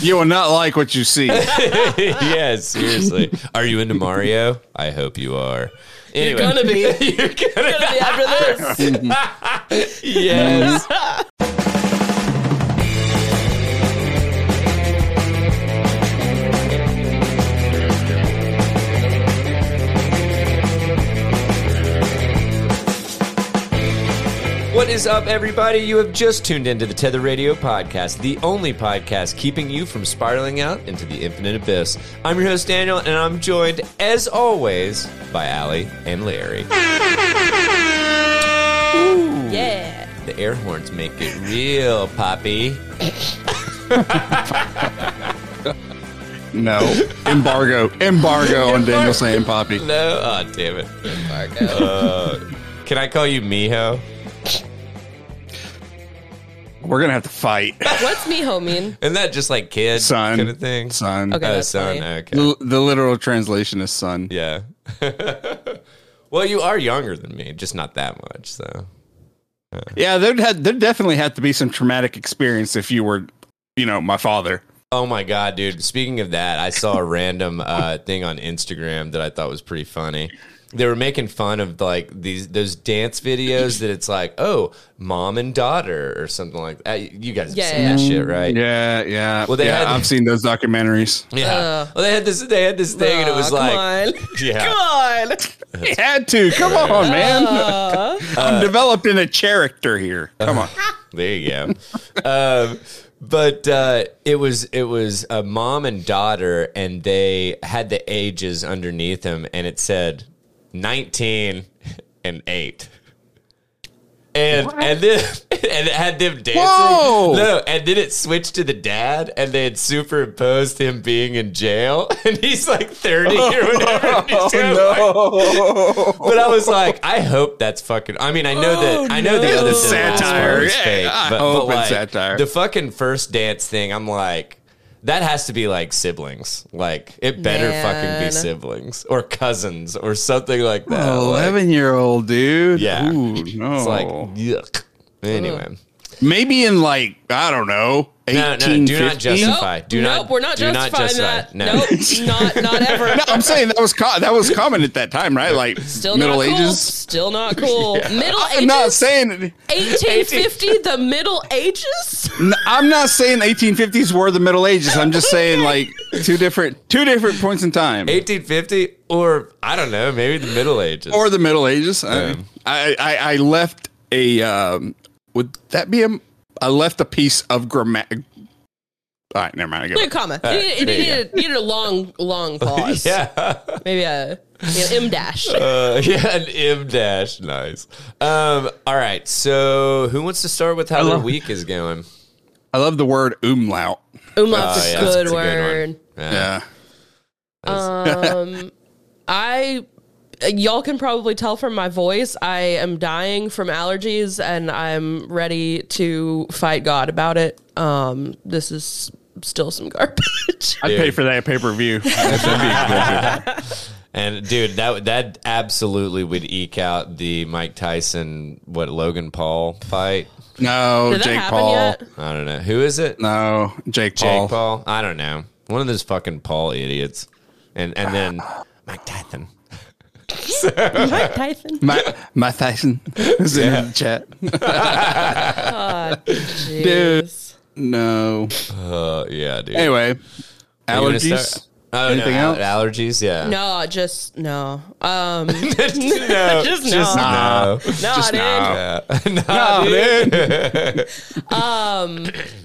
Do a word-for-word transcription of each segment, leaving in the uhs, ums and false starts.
You will not like what you see. Yeah, seriously. Are you into Mario? I hope you are. Anyway. You're gonna be. You're gonna, gonna be after this. Yes. What is up, everybody? You have just tuned into the Tether Radio Podcast, the only podcast keeping you from spiraling out into the infinite abyss. I'm your host, Daniel, and I'm joined, as always, by Allie and Larry. Ooh. Yeah. The air horns make it real, Poppy. No. Embargo. Embargo on Daniel saying Poppy. No? Oh, damn it. Embargo. Uh, can I call you Miho? We're going to have to fight. What's Miho mean? Isn't that just like kid Son. kind of thing? Son. Okay. Oh, that's son. funny. Okay. The, the literal translation is son. Yeah. Well, you are younger than me, just not that much, so. Yeah, there'd, had, there'd definitely have to be some traumatic experience if you were, you know, my father. Oh my God, dude. Speaking of that, I saw a random uh, thing on Instagram that I thought was pretty funny. They were making fun of like these those dance videos that it's like, oh, mom and daughter or something like that. You guys have Yeah, seen yeah. that shit, right? Yeah, yeah. Well, they yeah, had- I've seen those documentaries. Yeah. Uh, well, they had this. They had this thing, and it was Aw, like, come on. yeah. Come on. You had to. Come on, man. Uh, I'm developing a character here. Come on. There you go. um, but uh, it was it was a mom and daughter, and they had the ages underneath them, and it said nineteen and eight. And What? and then and it had them dancing. Whoa! No, and then it switched to the dad, and they had superimposed him being in jail, and he's like thirty or whatever. and he's doing like- Oh, no. but I was like, I hope that's fucking. I mean, I know that I know the no. other It's the last satire. part is Yeah, fake, I but, hope but it's like, satire. the fucking first dance thing, I'm like, that has to be like siblings. Like it better Man. fucking be siblings or cousins or something like that. Like, eleven-year-old dude. Yeah. Ooh, no. it's like yuck. Anyway, Maybe in like, I don't know, no, eighteen no, do not fifty? justify. nope. Do nope, not. we're not do not justifying justify. that. No. Nope, not not ever. No, I'm saying that was co- that was common at that time, right? Like Still Middle not cool. Ages. Still not cool. Middle I'm not Ages. saying eighteen fifty. The Middle Ages. n- I'm not saying eighteen fifties were the Middle Ages. I'm just saying like two different two different points in time, eighteen fifty or I don't know, maybe the Middle Ages. or the Middle Ages. I, Yeah. I, I I left a um, would that be a I left a piece of grammar. All right, never mind. I give Good up. comment. right, You needed, there you you needed, you needed a long, long pause. yeah. Maybe a an M dash. Uh, yeah, an M dash. Nice. Um, all right. So, who wants to start with how their love- week is going? I love the word umlaut. Umlaut's Oh, a yeah, good that's a good word. one. Yeah. Yeah. Um, I y'all can probably tell from my voice, I am dying from allergies, and I'm ready to fight God about it. Um, this is still some garbage. I'd pay for that pay per view. That'd be expensive. And dude, that that absolutely would eke out the Mike Tyson, what Logan Paul fight. No, Did that Jake happen Paul. yet? I don't know who is it. No, Jake Paul. Jake Paul. I don't know. One of those fucking Paul idiots. And and then Mike Tyson. Mike Tyson. My, my Tyson is in the chat. God, Dude. jeez. No. Uh, yeah, dude. Anyway, Are you gonna allergies. start? Oh, Anything no, else? al- Allergies? Yeah. No, just no. Um, no. Just no. no. no, Just dude. no. Yeah. No, dude. dude. Um,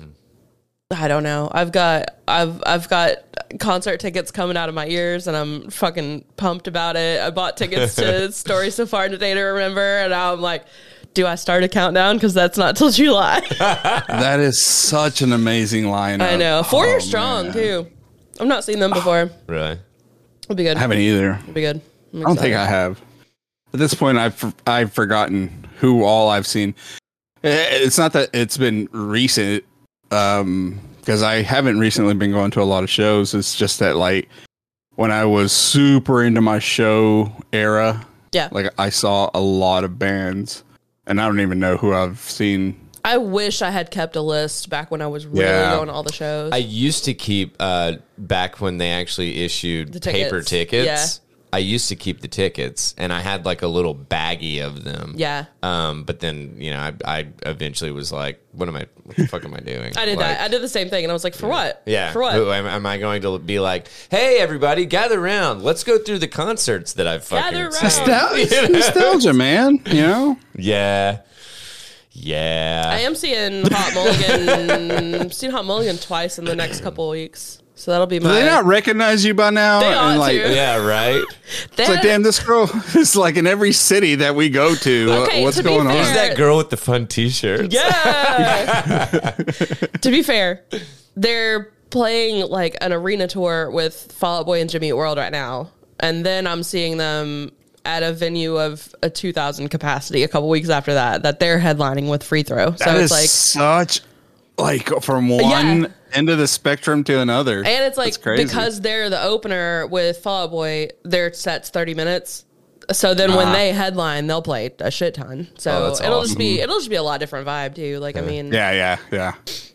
I don't know. I've got I've I've got concert tickets coming out of my ears, and I'm fucking pumped about it. I bought tickets to Story So Far Today to Remember, and now I'm like, do I start a countdown? Because that's not till July. That is such an amazing line. I know. Four Oh, years strong man. too. I've not seen them before. Really? It'll be good. I haven't either. It'll be good. I'm I don't think excited. I have. At this point, I've for- I've forgotten who all I've seen. Eh, It's not that it's been recent, um, because I haven't recently been going to a lot of shows. It's just that like when I was super into my show era, Yeah. like I saw a lot of bands, and I don't even know who I've seen. I wish I had kept a list back when I was really Yeah. going to all the shows. I used to keep uh, back when they actually issued The paper tickets. tickets. Yeah. I used to keep the tickets, and I had like a little baggie of them. Yeah. Um, but then you know, I, I eventually was like, "What am I? What the fuck am I doing?" I did Like, that. I did the same thing, and I was like, for what? Yeah. For what? Who, am, am I going to be like, "Hey, everybody, gather around. Let's go through the concerts that I've fucking Gather seen." round. Nostal- it's nostalgia, man. You know. Yeah. Yeah. I am seeing Hot Mulligan. seeing Hot Mulligan twice in the next couple of weeks, so that'll be my. Do they not recognize you by now? They ought and like, to. Yeah. Right. it's like, damn, this girl is like in every city that we go to. What- Okay, What's to be going fair- on? Who's that girl with the fun T-shirts? Yeah. To be fair, they're playing like an arena tour with Fall Out Boy and Jimmy Eat World right now, and then I'm seeing them at a venue of a two thousand capacity a couple weeks after that. That they're headlining with Free Throw. So That it's is like, such like from one Yeah. end of the spectrum to another. and it's like That's crazy. because they're the opener with Fall Out Boy, their set's thirty minutes. So then when Ah. they headline, they'll play a shit ton. So Oh, that's it'll just awesome. be it'll just be a lot different vibe too. Like I mean, yeah, yeah, yeah.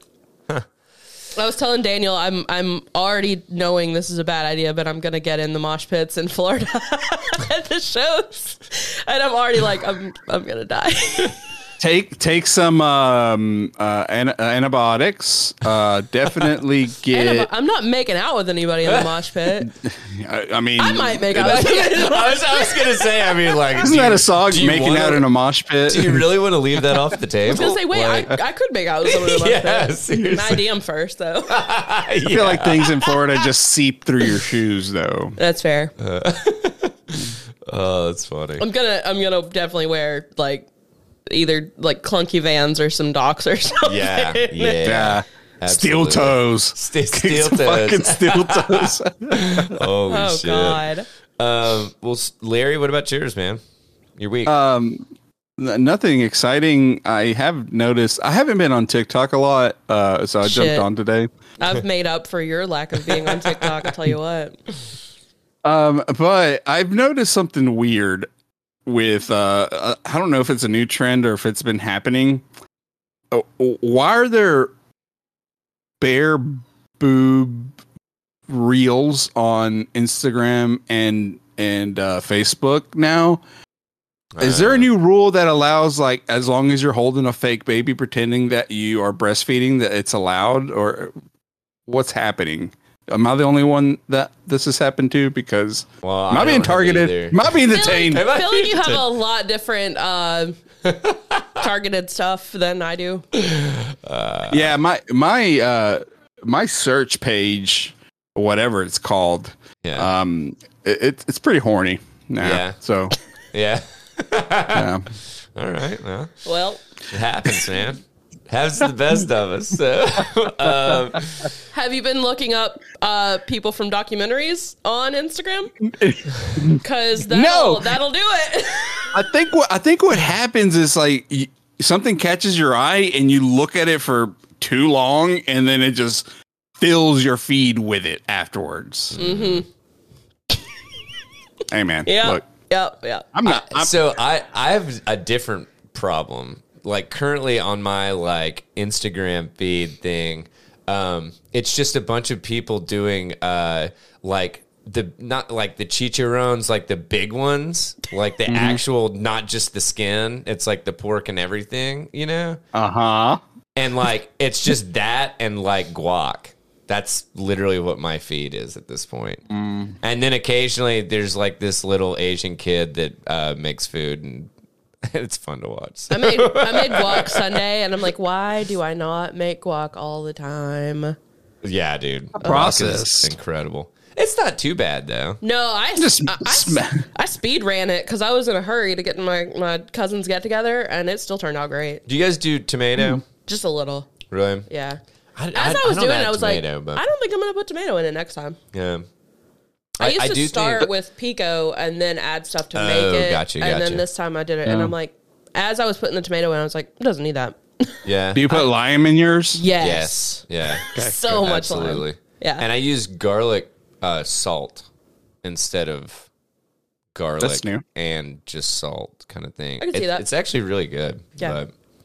I was telling Daniel, I'm I'm already knowing this is a bad idea, but I'm gonna get in the mosh pits in Florida at the shows, and I'm already like I'm I'm gonna die. Take take some um, uh, an- uh, antibiotics. Uh, definitely And get. I'm, I'm not making out with anybody in the mosh pit. I, I mean, I might make out with somebody. in the I mosh was, I was gonna say. I mean, like, Isn't do that you- a song? do you Making wanna- out in a mosh pit. Do you really want to leave that off the table? I was gonna say, wait, Like, I, I could make out with someone in the mosh Yeah, pit. seriously. I D M first though. I feel like things in Florida just seep through your shoes, though. That's fair. oh, that's funny. I'm gonna I'm gonna definitely wear like either like clunky Vans or some Docs or something. Yeah, yeah, Yeah. Steel absolutely. toes. St- steel Some toes. Fucking steel toes. Holy Oh shit. God. Um, well, S- Larry, what about yours, man? Your week? um, n- nothing exciting. I have noticed. I haven't been on TikTok a lot, uh, so I Shit. jumped on today. I've made up for your lack of being on TikTok. I'll tell you what. Um, but I've noticed something weird with. Uh, uh, I don't know if it's a new trend or if it's been happening. Uh, why are there bare boob reels on Instagram and and uh, Facebook now? Is there a new rule that allows, like, as long as you're holding a fake baby pretending that you are breastfeeding, that it's allowed? Or what's happening? Am I the only one that this has happened to? Because Well, am I I being don't have targeted? either. Am I being I feel detained? like, Am I I feel like you have being a lot different uh, targeted stuff than I do. Yeah, my my uh my search page, whatever it's called, Yeah. um, it, it's it's pretty horny now. Yeah. So yeah. yeah. All right. Well, Well, it happens, man. Happens to the best of us. So, um, have you been looking up uh, people from documentaries on Instagram? Because that'll, No. that'll do it. I think what I think what happens is like y- something catches your eye and you look at it for too long, and then it just fills your feed with it afterwards. Mm-hmm. Hey man, Yeah. look, Yep. Yep. I'm not. I'm, so I I have a different problem. Like currently on my like Instagram feed thing, um, it's just a bunch of people doing uh like the not like the chicharrones, like the big ones, like the actual, not just the skin. It's like the pork and everything, you know. uh huh. And like it's just that and like guac. That's literally what my feed is at this point. Mm. And then occasionally there's like this little Asian kid that uh, makes food, and it's fun to watch. I made I made guac Sunday, and I'm like, why do I not make guac all the time? Yeah, dude. The process. is incredible. It's not too bad though. No, I Just I, I, sma- I speed ran it because I was in a hurry to get my my cousins get together, and it still turned out great. Do you guys do tomato? Just a little, Really? yeah. I, As I, was don't doing, add it, I was tomato, like, but I don't think I'm gonna put tomato in it next time. yeah. I, used to do start think- with pico and then add stuff to Oh, make it. gotcha, and gotcha. then this time I did it, and Yeah. I'm like, as I was putting the tomato in, I was like, it doesn't need that. Yeah. Do you put lime in yours? Yes. Yes. Yeah. So much lime. Absolutely. Yeah. And I use garlic uh, salt instead of garlic That's new. and just salt kind of thing. I can see It- that. It's actually really good. Yeah. But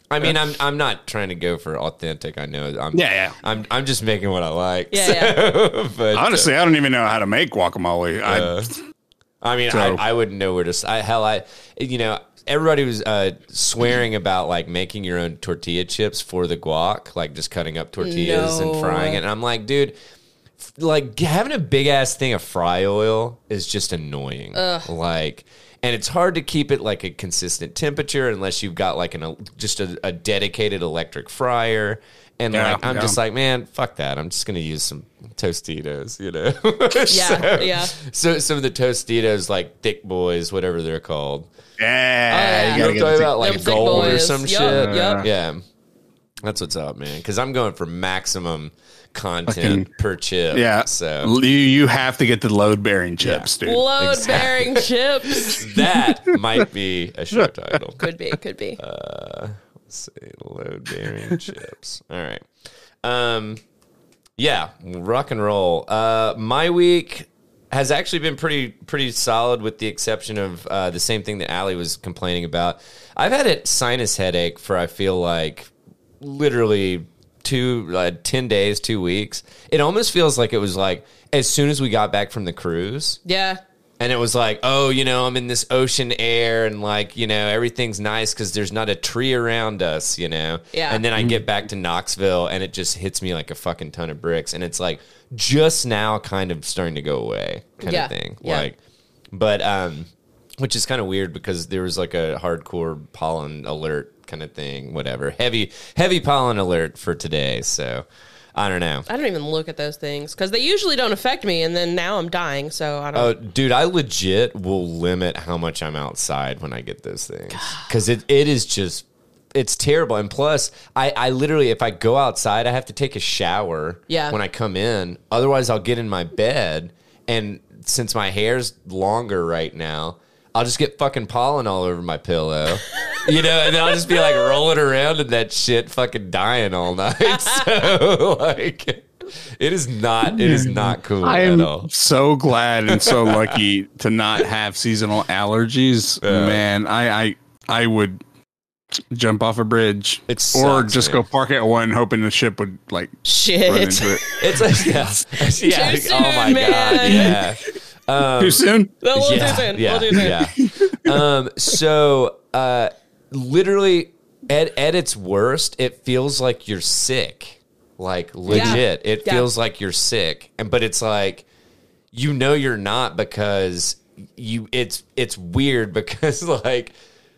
I mean, I'm I'm not trying to go for authentic. I know. I'm, Yeah, yeah. I'm I'm just making what I like. Yeah, so, yeah. But Honestly, uh, I don't even know how to make guacamole. uh, I, I mean, So- I, I wouldn't know where to. s- I, hell, I you know. Everybody was uh, swearing about like making your own tortilla chips for the guac, like just cutting up tortillas No. and frying it. And I'm like, dude, f- like having a big ass thing of fry oil is just annoying. Like, and it's hard to keep it like a consistent temperature unless you've got like an a, just a, a dedicated electric fryer. And Yeah, like, I'm yeah. just like, man, fuck that. I'm just gonna use some Tostitos, you know? Yeah, so, yeah. So some of the Tostitos, like thick boys, whatever they're called. yeah, yeah. you You gotta know what I'm get talking the- about? Like Them thick gold or boys. some Yup, shit. yup. Yeah. That's what's up, man. Because I'm going for maximum content Fucking- per chip. Yeah, So you you have to get the load bearing chips, dude. Load bearing chips. that might be a show title. Could be, could be. Let's see. Load bearing chips. All right. Um, yeah, rock and roll. Uh, my week has actually been pretty pretty solid, with the exception of uh, the same thing that Allie was complaining about. I've had a sinus headache for I feel like literally two uh, ten days, two weeks. It almost feels like it was like as soon as we got back from the cruise. Yeah. And it was like, oh, you know, I'm in this ocean air and like, you know, everything's nice because there's not a tree around us, you know? Yeah. And then I get back to Knoxville and it just hits me like a fucking ton of bricks. And it's like just now kind of starting to go away kind Yeah. of thing. Yeah. Like, but, um, which is kind of weird because there was like a hardcore pollen alert kind of thing, whatever. Heavy, heavy pollen alert for today. So I don't know. I don't even look at those things because they usually don't affect me, and then now I'm dying, so I don't. Oh, dude, I legit will limit how much I'm outside when I get those things because it, it is just it's terrible. And plus, I, I literally if I go outside, I have to take a shower. Yeah. When I come in, otherwise I'll get in my bed, and since my hair's longer right now, I'll just get fucking pollen all over my pillow. You know, and then I'll just be like rolling around in that shit, fucking dying all night. So, like, it is not, it is not cool I at am all. so glad and so lucky to not have seasonal allergies. Yeah. Man, I, I I would jump off a bridge It or sucks, just man. go park at one, hoping the ship would like run Shit. into it. It's like, yeah, yeah. Too oh my soon, god, man. yeah. Um, Too soon? Well, we'll yeah, do soon. yeah, We'll do soon. yeah. um, so, uh, literally, at at its worst, it feels like you're sick. Like legit, it Yeah. feels like you're sick, and but it's like you know you're not because you. It's it's weird because like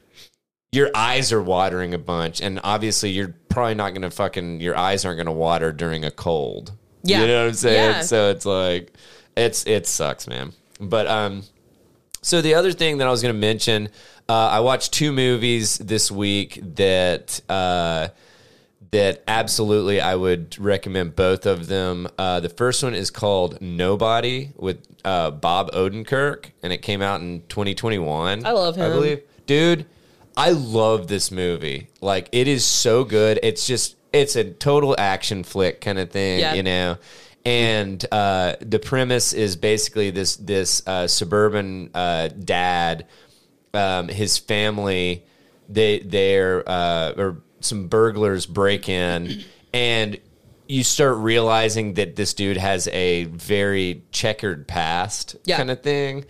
your eyes are watering a bunch, and obviously you're probably not gonna fucking your eyes aren't gonna water during a cold. Yeah. You know what I'm saying? Yeah. So it's like it's it sucks, man. But um so the other thing that I was going to mention, uh, I watched two movies this week that uh, that absolutely I would recommend both of them. Uh, the first one is called Nobody with uh, Bob Odenkirk, and it came out in twenty twenty-one. I love I him. believe, dude. I love this movie. Like, it is so good. It's just it's a total action flick kind of thing, Yeah. you know. And uh, the premise is basically this this uh, suburban uh, dad, um, his family, they they're uh, or some burglars break in, and you start realizing that this dude has a very checkered past, Yeah. kind of thing.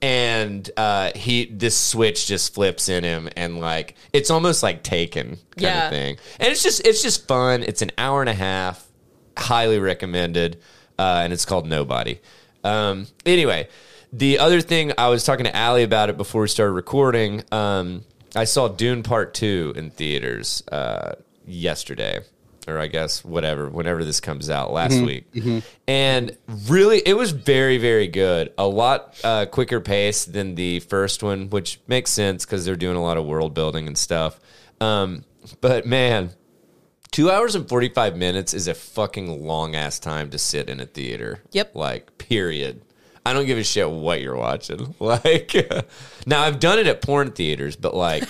And uh, he this switch just flips in him, and like it's almost like Taken kind Yeah. of thing. And it's just it's just fun. It's an hour and a half. Highly recommended, uh, and it's called Nobody. Um, anyway, the other thing I was talking to Allie about it before we started recording. Um, I saw Dune Part Two in theaters uh, yesterday, or I guess whatever, whenever this comes out, last week, and really, it was very, very good. A lot uh, quicker pace than the first one, which makes sense because they're doing a lot of world building and stuff. Um, but man. Two hours and forty-five minutes is a fucking long-ass time to sit in a theater. Yep. Like, period. I don't give a shit what you're watching. Like, now, I've done it at porn theaters, but, like,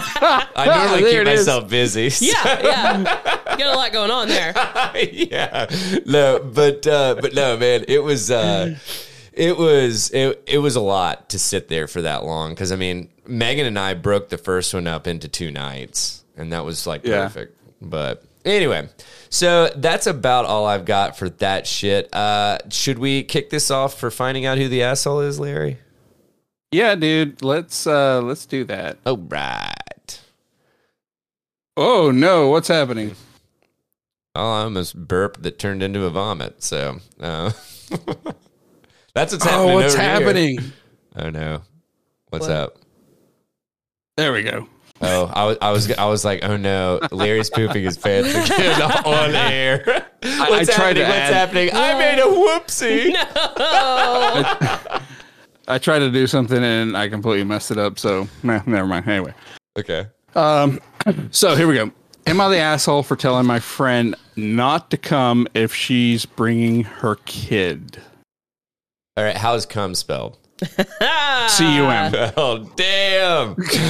I normally There keep it is. myself busy. so- Yeah, yeah. You got a lot going on there. yeah. No, but, uh, but no, man, it was... Uh, It was it, it was a lot to sit there for that long because, I mean, Megan and I broke the first one up into two nights. and that was like Yeah. perfect. But anyway, so that's about all I've got for that shit. Uh, should we kick this off for finding out who the asshole is, Larry? Yeah, dude. Let's uh let's do that. All right. Oh no, what's happening? Oh, I almost burped that turned into a vomit. So uh, that's what's Oh, happening. what's over here. happening? Oh no, what's What? up? There we go. Oh, I was, I was, I was like, oh no, Larry's pooping his pants again on air. What's I tried happening? to What's add- happening? I made a whoopsie. I tried to do something and I completely messed it up. So nah, never mind. Anyway, Okay. um, so here we go. Am I the asshole for telling my friend not to come if she's bringing her kid? All right. How's cum spelled? C U M. Oh damn.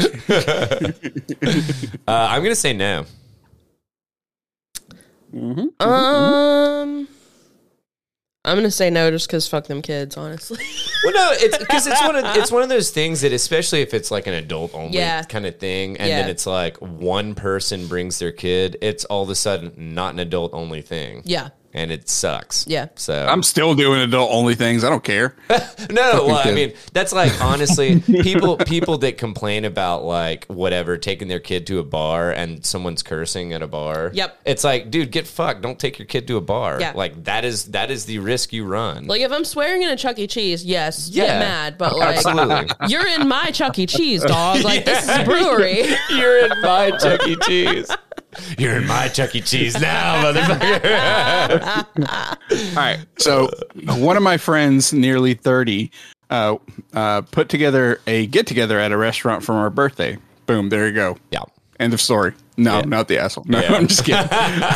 uh, I'm gonna say no. Um, I'm gonna say no just because fuck them kids, honestly. Well, no, it's because it's one of it's one of those things that, especially if it's like an adult only Yeah. kind of thing, and Yeah. then it's like one person brings their kid, it's all of a sudden not an adult only thing. Yeah. And it sucks. Yeah. So I'm still doing adult only things. I don't care. no, well, I kid. mean, that's like honestly, people people that complain about like whatever taking their kid to a bar and someone's cursing at a bar. Yep. It's like, dude, get fucked. Don't take your kid to a bar. Yeah. Like that is that is the risk you run. Like if I'm swearing in a Chuck E. Cheese, yes, Yeah. get mad, but like Absolutely. you're in my Chuck E. Cheese, dog. Like this is a brewery. You're in my Chuck E. Cheese. You're in my Chuck E. Cheese now, motherfucker. All right. So one of my friends, nearly thirty, uh, uh, put together a get together at a restaurant for our birthday. Boom. There you go. Yeah. End of story. No, Yeah. not the asshole. No, Yeah. I'm just kidding.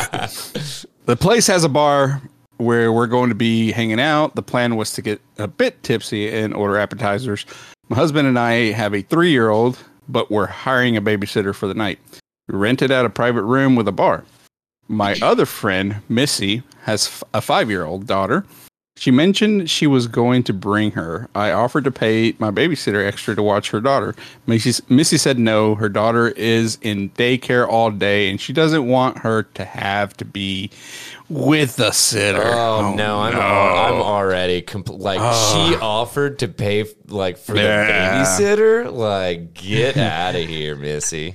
The place has a bar where we're going to be hanging out. The plan was to get a bit tipsy and order appetizers. My husband and I have a three year old, but we're hiring a babysitter for the night. We rented out a private room with a bar. My other friend, Missy, has f- a five-year-old daughter. She mentioned she was going to bring her. I offered to pay my babysitter extra to watch her daughter. Missy, Missy said no. Her daughter is in daycare all day, and she doesn't want her to have to be with a sitter. Oh, no, I'm al- I'm already compl- like she offered to pay like for Yeah. the babysitter. Like, get out of here, Missy.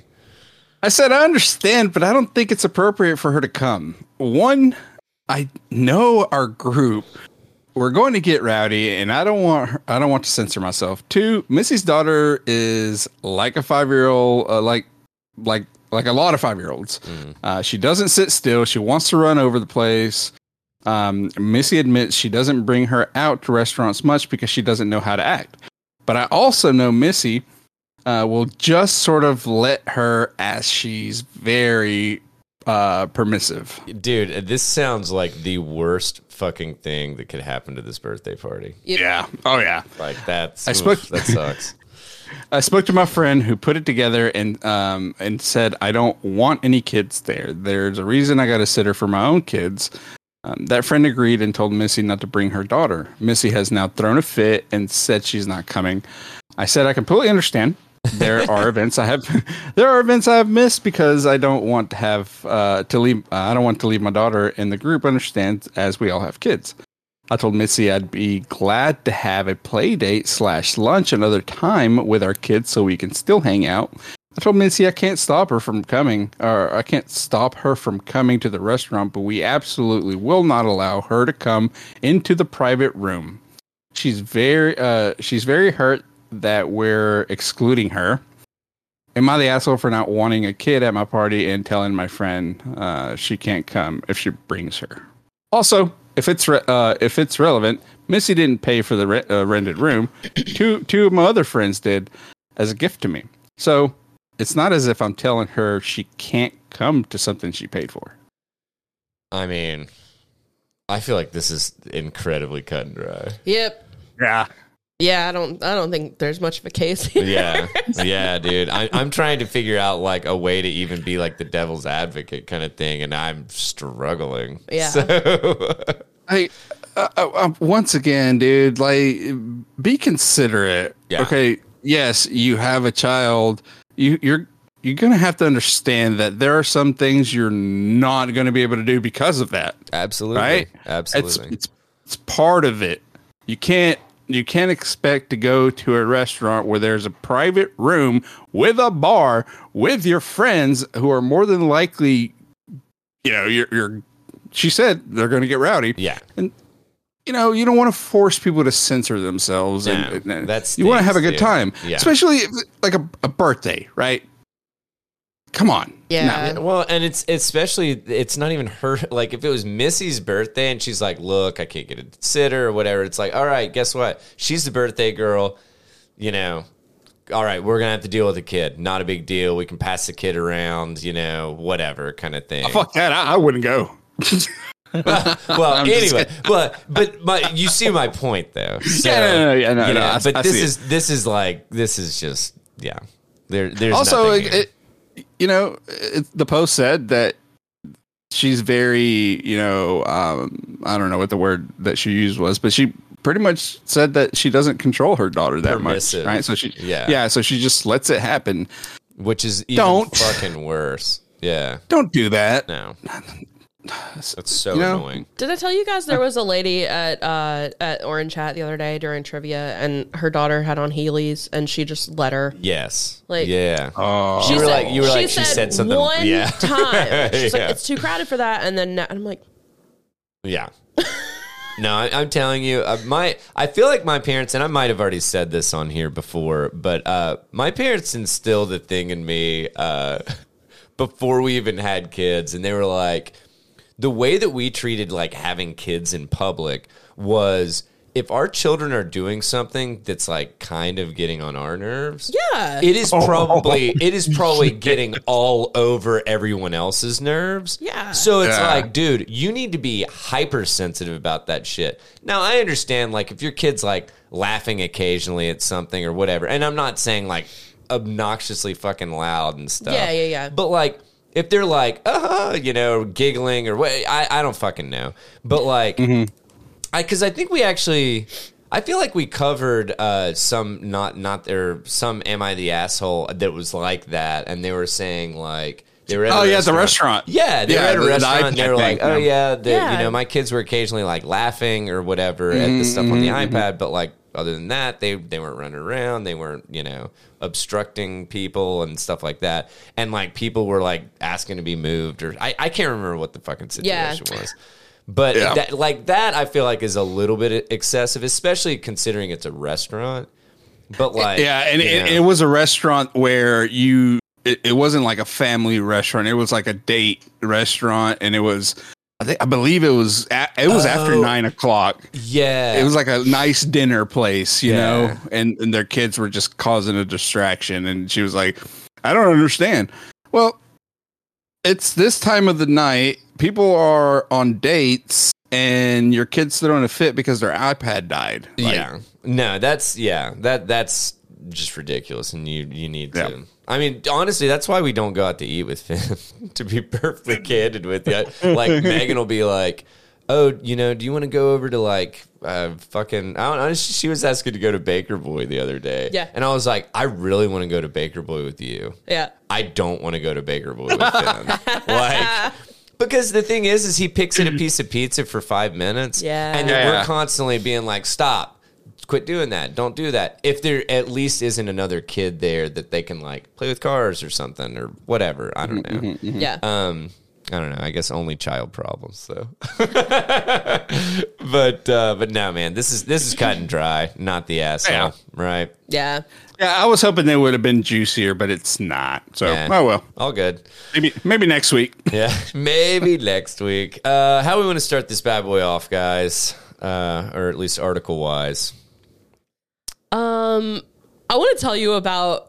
I said, I understand, but I don't think it's appropriate for her to come. One, I know our group. We're going to get rowdy, and I don't want her, I don't want to censor myself. Two, Missy's daughter is like a five year old, uh, like like like a lot of five year olds. Uh, she doesn't sit still. She wants to run over the place. Um, Missy admits she doesn't bring her out to restaurants much because she doesn't know how to act. But I also know Missy uh, will just sort of let her, as she's very uh, permissive. Dude, this sounds like the worst fucking thing that could happen to this birthday party. Yep. Yeah. Oh yeah. Like that's I oof, spoke- that sucks. I spoke to my friend who put it together and um, and said, I don't want any kids there. There's a reason I got a sitter for my own kids. Um, that friend agreed and told Missy not to bring her daughter. Missy has now thrown a fit and said she's not coming. I said I completely understand. There are events I have. There are events I have missed because I don't want to have uh, to leave. Uh, I don't want to leave my daughter in the group. Understands as we all have kids. I told Missy I'd be glad to have a play date slash lunch another time with our kids so we can still hang out. I told Missy I can't stop her from coming, or I can't stop her from coming to the restaurant, but we absolutely will not allow her to come into the private room. She's very, uh, she's very hurt that we're excluding her. Am I the asshole for not wanting a kid at my party and telling my friend uh, she can't come if she brings her? Also, if it's re- uh, if it's relevant, Missy didn't pay for the re- uh, rented room. two two of my other friends did as a gift to me. So it's not as if I'm telling her she can't come to something she paid for. I mean, I feel like this is incredibly cut and dry. Yep. Yeah. Yeah, I don't I don't think there's much of a case here. Yeah, yeah, dude. I, I'm trying to figure out like a way to even be like the devil's advocate kind of thing, and I'm struggling. Yeah. So, I uh, uh, once again, dude, like be considerate. Yeah. Okay. Yes, you have a child. You you're you're going to have to understand that there are some things you're not going to be able to do because of that. Absolutely. Right? Absolutely. It's, it's it's part of it. You can't you can't expect to go to a restaurant where there's a private room with a bar with your friends who are more than likely, you know, you're, you're she said they're going to get rowdy. Yeah. And you know, you don't want to force people to censor themselves, No, and, and that's you want to have a good dude. time, Yeah. especially if, like a, a birthday, right? Come on, Yeah. No. Well, and it's especially, it's not even her. Like, if it was Missy's birthday and she's like, look, I can't get a sitter or whatever, it's like, all right, guess what? She's the birthday girl, you know. All right, we're going to have to deal with the kid. Not a big deal. We can pass the kid around, you know, whatever kind of thing. Oh, fuck that. I, I wouldn't go. Well, I'm just anyway, kidding. but but my, you see my point though. So, Yeah, no, no, yeah, no, you no, know, I- but I this see it. is this is like this is just yeah. There there's Also, nothing it, here. it, you know, it, the post said that she's very, you know, um, I don't know what the word that she used was, but she pretty much said that she doesn't control her daughter that Permissive. much, right? So she, Yeah. yeah, so she just lets it happen. Which is even Don't. fucking worse. Yeah. Don't do that. No. That's so You know, annoying. Did I tell you guys there was a lady at uh, at Orange Hat the other day during trivia, and her daughter had on Heelys, and she just let her. Yes. Like- yeah. Oh, She You were said- like- you were like, she said something- one yeah. time. She's Yeah. like, it's too crowded for that, and then and I'm like, Yeah. No, I, I'm telling you, uh, my I feel like my parents, and I might have already said this on here before, but uh, my parents instilled a thing in me uh, before we even had kids, and they were like, the way that we treated like having kids in public was if our children are doing something that's like kind of getting on our nerves, yeah, it is probably it is probably getting all over everyone else's nerves. Yeah. So it's Yeah. like, dude, you need to be hypersensitive about that shit. Now, I understand like if your kid's like laughing occasionally at something or whatever, and I'm not saying like obnoxiously fucking loud and stuff. Yeah, yeah, yeah. But like if they're like, uh, you know, giggling or what, I I don't fucking know. But like I because I think we actually I feel like we covered uh, some not not there some Am I the Asshole that was like that, and they were saying like they were at oh a yeah, at the restaurant. restaurant. Yeah, they Yeah, were at a the- the restaurant and they iPad were like, thing, oh yeah. yeah, the, Yeah. you know, my kids were occasionally like laughing or whatever at the stuff on the iPad, but like other than that, they they weren't running around, they weren't, you know, obstructing people and stuff like that, and like people were like asking to be moved, or I, I can't remember what the fucking situation was. But Yeah. that, like that, I feel like is a little bit excessive, especially considering it's a restaurant. But like, Yeah, and you it, know. it was a restaurant where you it, it wasn't like a family restaurant. It was like a date restaurant, and it was I think I believe it was a it was after Oh. nine o'clock. yeah, It was like a nice dinner place, you Yeah. know, and, and their kids were just causing a distraction. And she was like, I don't understand. Well, it's this time of the night. People are on dates, and your kid's throwing a fit because their iPad died. Like, yeah. No, that's yeah, that that's just ridiculous, and you you need to. Yeah. I mean, honestly, that's why we don't go out to eat with Finn. To be perfectly candid with you, like Megan will be like, "Oh, you know, do you want to go over to like uh, fucking?" I don't know. She, she was asking to go to Baker Boy the other day, Yeah. and I was like, "I really want to go to Baker Boy with you. yeah, I don't want to go to Baker Boy with Finn." Like. Because the thing is, is he picks at a piece of pizza for five minutes, Yeah. and Yeah. we're constantly being like, "Stop, quit doing that, don't do that." If there at least isn't another kid there that they can like play with cars or something or whatever, I don't know. yeah. Um, I don't know. I guess only child problems though. but uh, but no, man, this is this is cut and dry, not the asshole, Yeah. right? yeah. Yeah, I was hoping they would have been juicier, but it's not. So, Yeah. oh well. All good. Maybe maybe next week. Yeah, maybe next week. Uh, how we want to start this bad boy off, guys? Uh, or at least article wise. Um, I want to tell you about.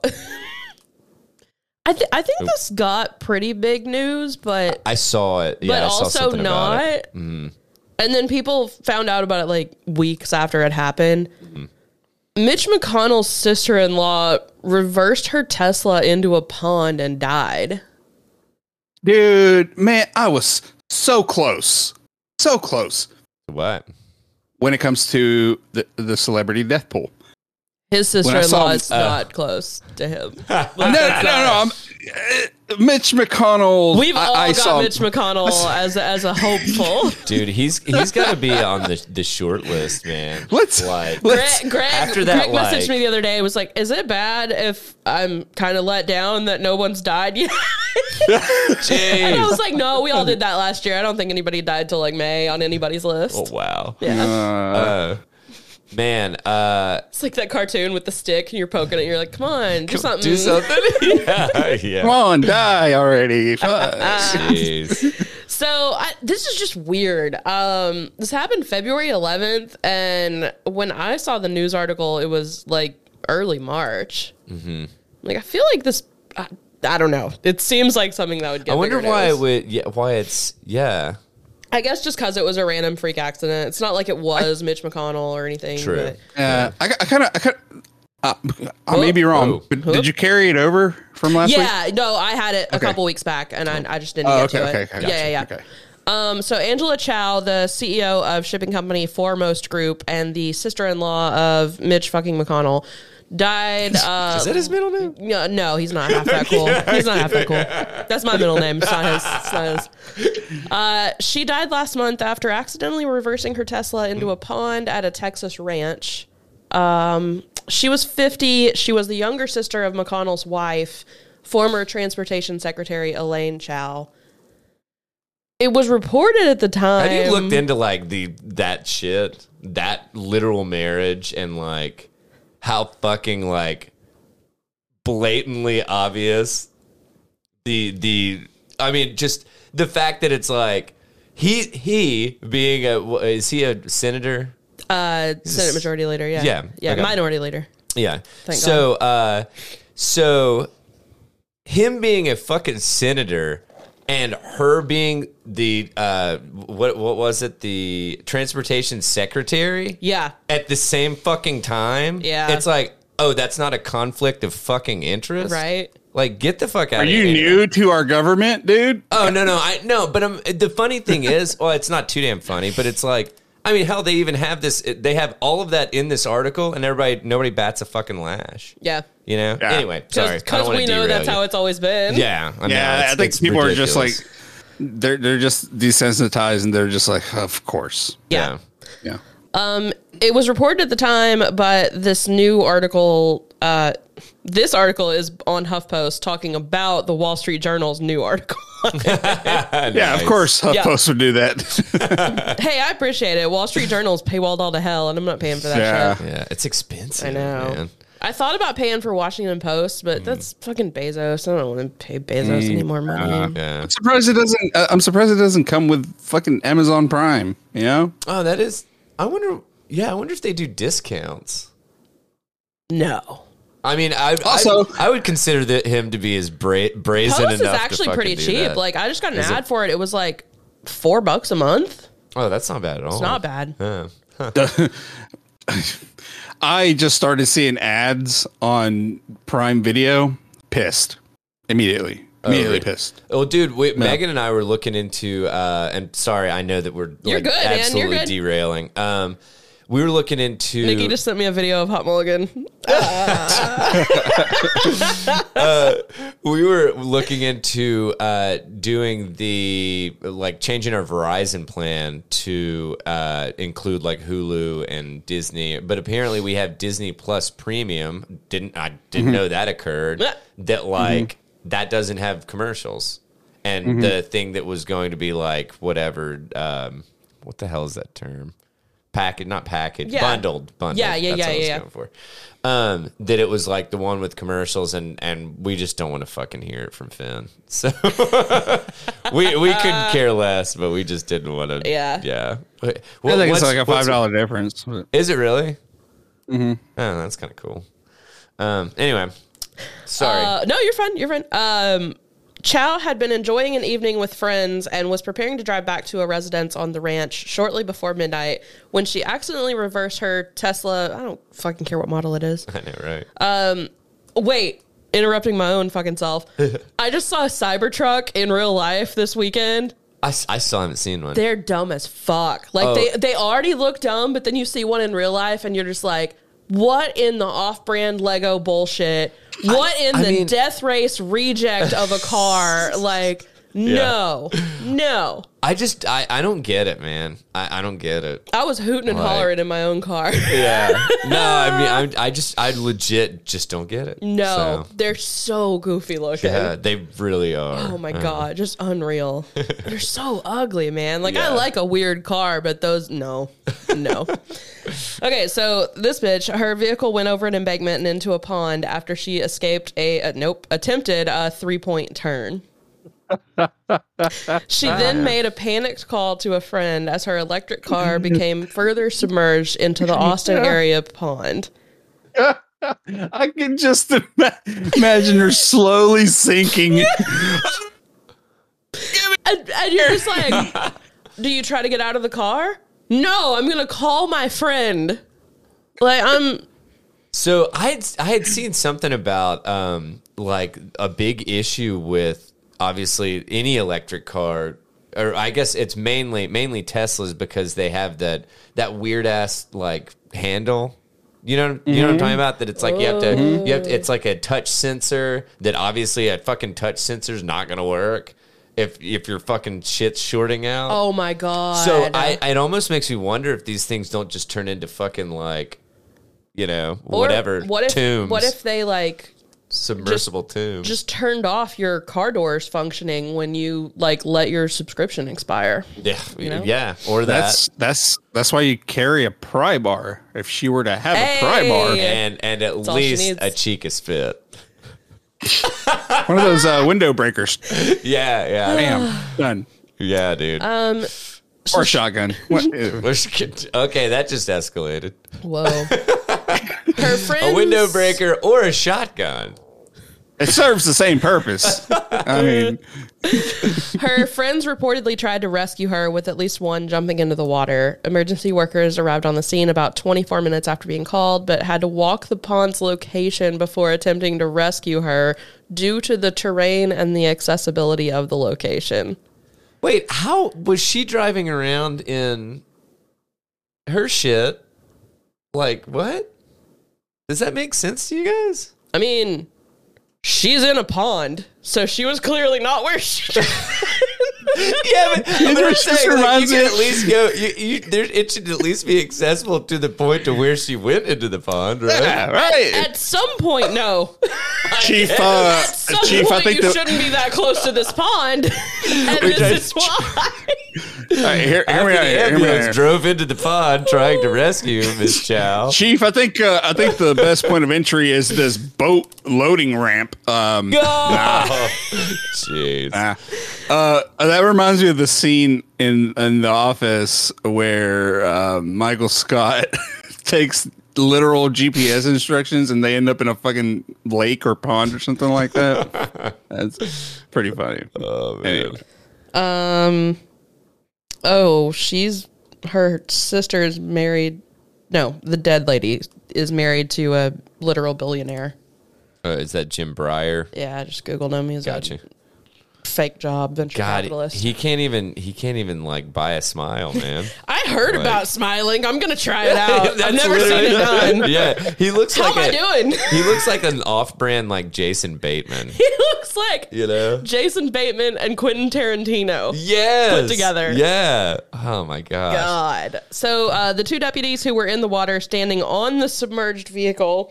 I th- I think this got pretty big news, but I saw it. Yeah, but I saw also something not. about it. Mm-hmm. And then people found out about it like weeks after it happened. Mm-hmm. Mitch McConnell's sister-in-law reversed her Tesla into a pond and died. Dude, man, I was so close. So close What? when it comes to the, the celebrity death pool. His When I saw sister-in-law him- is uh, not close to him. Like, No, no, that's no, not- no. I'm, uh, Mitch McConnell. We've all I, I got saw, Mitch McConnell as a, as a hopeful. Dude, he's he's got to be on the the short list, man. Let's- like let's- Greg, Greg, after that, Greg messaged like- me the other day and was like, "Is it bad if I'm kind of let down that no one's died yet?" And I Jeez. was like, "No, we all did that last year. I don't think anybody died till like May on anybody's list." Oh wow. Yeah, Uh, Uh, man, uh, it's like that cartoon with the stick and you're poking it. And you're like, "Come on, do something." do something. yeah, come yeah. on, die already. Fuck. Jeez. So I, this is just weird. Um, this happened February eleventh, and when I saw the news article, it was like early March. Mm-hmm. Like I feel like this. I, I don't know. It seems like something that would get. I wonder bigger why news. it would. Yeah, why it's yeah. I guess just because it was a random freak accident. It's not like it was Mitch McConnell or anything. True. But Yeah, I, I kind of, I kind uh, I may be wrong, Whoa. but did you carry it over from last week? yeah, no, I had it a Okay. couple weeks back, and I, I just didn't Oh, get okay, to okay, it. okay, yeah, yeah, yeah. gotcha, okay. Um, so Angela Chow, the C E O of shipping company Foremost Group and the sister-in-law of Mitch fucking McConnell, died. Uh, Is that his middle name? No, no, he's not half that cool. He's not half that cool. That's my middle name. It's not his. It's not his. Uh, she died last month after accidentally reversing her Tesla into a pond at a Texas ranch. Um, she was fifty. She was the younger sister of McConnell's wife, former Transportation Secretary Elaine Chao. It was reported at the time. Have you looked into like the that shit, that literal marriage, and like how fucking like blatantly obvious the the I mean just the fact that it's like he he being a is he a senator? Uh, Senate Majority Leader, yeah. Yeah, Yeah, okay. Minority Leader. Yeah. Thank so uh so him being a fucking senator and her being the uh what what was it? The transportation secretary? Yeah. At the same fucking time? Yeah. It's like, oh, that's not a conflict of fucking interest? Right. Like, get the fuck out Are of you here. new to our government, dude? Oh no, no, I no, but um, the funny thing is, well, it's not too damn funny, but it's like, I mean, hell, they even have this. They have all of that in this article, and everybody, nobody bats a fucking lash. Yeah. You know. Yeah. Anyway, sorry, I don't Because wanna we know derail that's you. how it's always been. Yeah, I mean, Yeah, it's- I think it's people are just like ridiculous. they're they're just desensitized and they're just like, of course. Yeah. Yeah. Um, it was reported at the time, but this new article, uh, this article is on HuffPost talking about the Wall Street Journal's new article. Yeah, Nice. of course Yeah. HuffPost would do that. Hey, I appreciate it. Wall Street Journal's paywalled all to hell, and I'm not paying for that Yeah. shit. Yeah, it's expensive. I know. Man. I thought about paying for Washington Post, but that's fucking Bezos. I don't want to pay Bezos any more money. Yeah. I'm surprised it doesn't uh, I'm surprised it doesn't come with fucking Amazon Prime, you know? Oh, that is. I wonder. Yeah, I wonder if they do discounts. No. I mean, I Also- I, I would consider that him to be as bra- brazen Post is enough. to actually fucking pretty do cheap. that. Like, I just got an Is it? ad for it. It was like four bucks a month. oh, that's not bad at all. It's not bad. Yeah. I just started seeing ads on Prime Video, pissed. Immediately. Immediately really? pissed. Oh, dude, we, Megan and I were looking into, uh, and sorry, I know that we're You're like, good, man. You're absolutely good. derailing. Um, we were looking into. Nikki just sent me a video of Hot Mulligan. we were looking into uh, doing the like changing our Verizon plan to uh, include like Hulu and Disney, but apparently we have Disney Plus Premium. Didn't I didn't know that occurred. That like that doesn't have commercials, and the thing that was going to be like whatever. Um, what the hell is that term? Package, not package, Yeah. bundled, bundled. Yeah, yeah, That's yeah, what I was yeah, going for. Um, that it was like the one with commercials, and and we just don't want to fucking hear it from Finn. So we we couldn't care less, but we just didn't want to. Yeah. yeah. Wait, I think it's what's- like a what's- five dollar difference. but- Is it really? Mm-hmm. Oh, that's kind of cool. Um. Anyway, sorry. Uh, no, you're fine. You're fine. Um, Chow had been enjoying an evening with friends and was preparing to drive back to a residence on the ranch shortly before midnight when she accidentally reversed her Tesla. I don't fucking care what model it is. I know, right? Wait, interrupting my own fucking self. I just saw a Cybertruck in real life this weekend. I, s- I still haven't seen one. They're dumb as fuck. Like Oh. they they already look dumb, but then you see one in real life and you're just like, What in the off-brand Lego bullshit? What in I the mean- death race reject of a car? Like, no, no. I just, I, I don't get it, man. I, I don't get it. I was hooting and Like- hollering in my own car. Yeah. No, I mean, I, I just, I legit just don't get it. No, So, they're so goofy looking. yeah, they really are. Oh my Uh, god, just unreal. They're so ugly, man. Like I Yeah. like a weird car, but those no. No. Okay, so this bitch, her vehicle went over an embankment and into a pond after she escaped a, a nope, attempted a three-point turn. She then made a panicked call to a friend as her electric car became further submerged into the Austin area pond. I can just ima- imagine her slowly sinking. And, and you're just like, do you try to get out of the car? No, I'm going to call my friend. Like, I'm... So I had, I had seen something about um, like a big issue with obviously any electric car, or I guess it's mainly mainly Teslas because they have that that weird ass like handle. You know, you know what I'm talking about? That it's like you have to, you have to, it's like a touch sensor that obviously a fucking touch sensor is not going to work if if your fucking shit's shorting out. Oh, my God. So I, it almost makes me wonder if these things don't just turn into fucking like, you know, Or whatever what if, tombs, What if they, like, submersible tombs. just turned off your car doors functioning when you, like, let your subscription expire? yeah, know? yeah, or that, That's that's that's why you carry a pry bar. If she were to have Hey! a pry bar, and and at all she least needs. a Chica's fit. one of those uh, window breakers. Yeah, yeah, Bam, done. yeah, dude. Um, Or shotgun. What- ew. Okay, that just escalated. whoa. Her friends... A window breaker or a shotgun. It serves the same purpose. I mean, Her friends reportedly tried to rescue her, with at least one jumping into the water. Emergency workers arrived on the scene about twenty-four minutes after being called, but had to walk the pond's location before attempting to rescue her due to the terrain and the accessibility of the location. Wait, how was she driving around in her shit? Like, what? Does that make sense to you guys? I mean, she's in a pond, so she was clearly not where she... Yeah, but, but I'm just saying, like, reminds you can me- at least go. You, you, there, it should at least be accessible to the point to where she went into the pond, right? yeah, right. At some point, no. Chief, uh, At some Chief, I point, think you the, shouldn't be that close to this pond. And this is why. all right, hear, hear After me the out here, hear me out ambulance here. drove into the pond trying to rescue Miss Chow. Chief, I think uh, I think the best point of entry is this boat loading ramp. Um, Oh, jeez. nah. Uh, that reminds me of the scene in in The Office where um, Michael Scott takes literal G P S instructions and they end up in a fucking lake or pond or something like that. That's pretty funny. Oh man. Anyway. Um. Oh, she's her sister is married. No, the dead lady is married to a literal billionaire. Uh, is that Jim Breyer? Yeah, I just googled him. He's Gotcha. a fake job venture God, capitalist. he can't even. He can't even like buy a smile, man. I heard like- about smiling. I'm gonna try it out. I've That's never seen it literally- done. Yeah, he looks How like am I a, doing? He looks like an off-brand like Jason Bateman. He looks like You know? Jason Bateman and Quentin Tarantino. Yes. Put together. Yeah. Oh my gosh. God. So uh, the two deputies who were in the water standing on the submerged vehicle,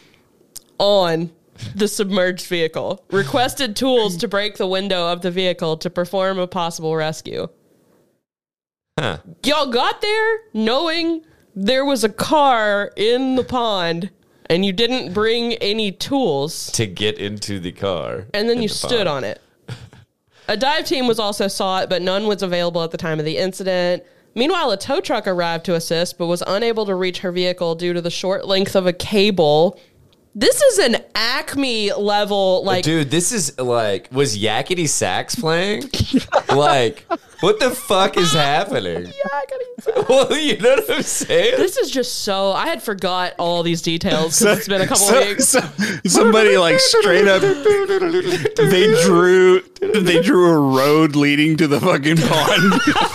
on the submerged vehicle, requested tools to break the window of the vehicle to perform a possible rescue. Huh. Y'all got there knowing there was a car in the pond and you didn't bring any tools, To get into the car. and then in you the stood pond. on it. A dive team was also sought, but none was available at the time of the incident. Meanwhile, a tow truck arrived to assist, but was unable to reach her vehicle due to the short length of a cable. This is an Acme level, like, Dude, this is like, was Yakety Sax playing? Like, what the fuck is happening? Well, you know what I'm saying? this is just so, I had forgot all these details because it's been a couple So- weeks. so- somebody like straight up they drew they drew a road leading to the fucking pond.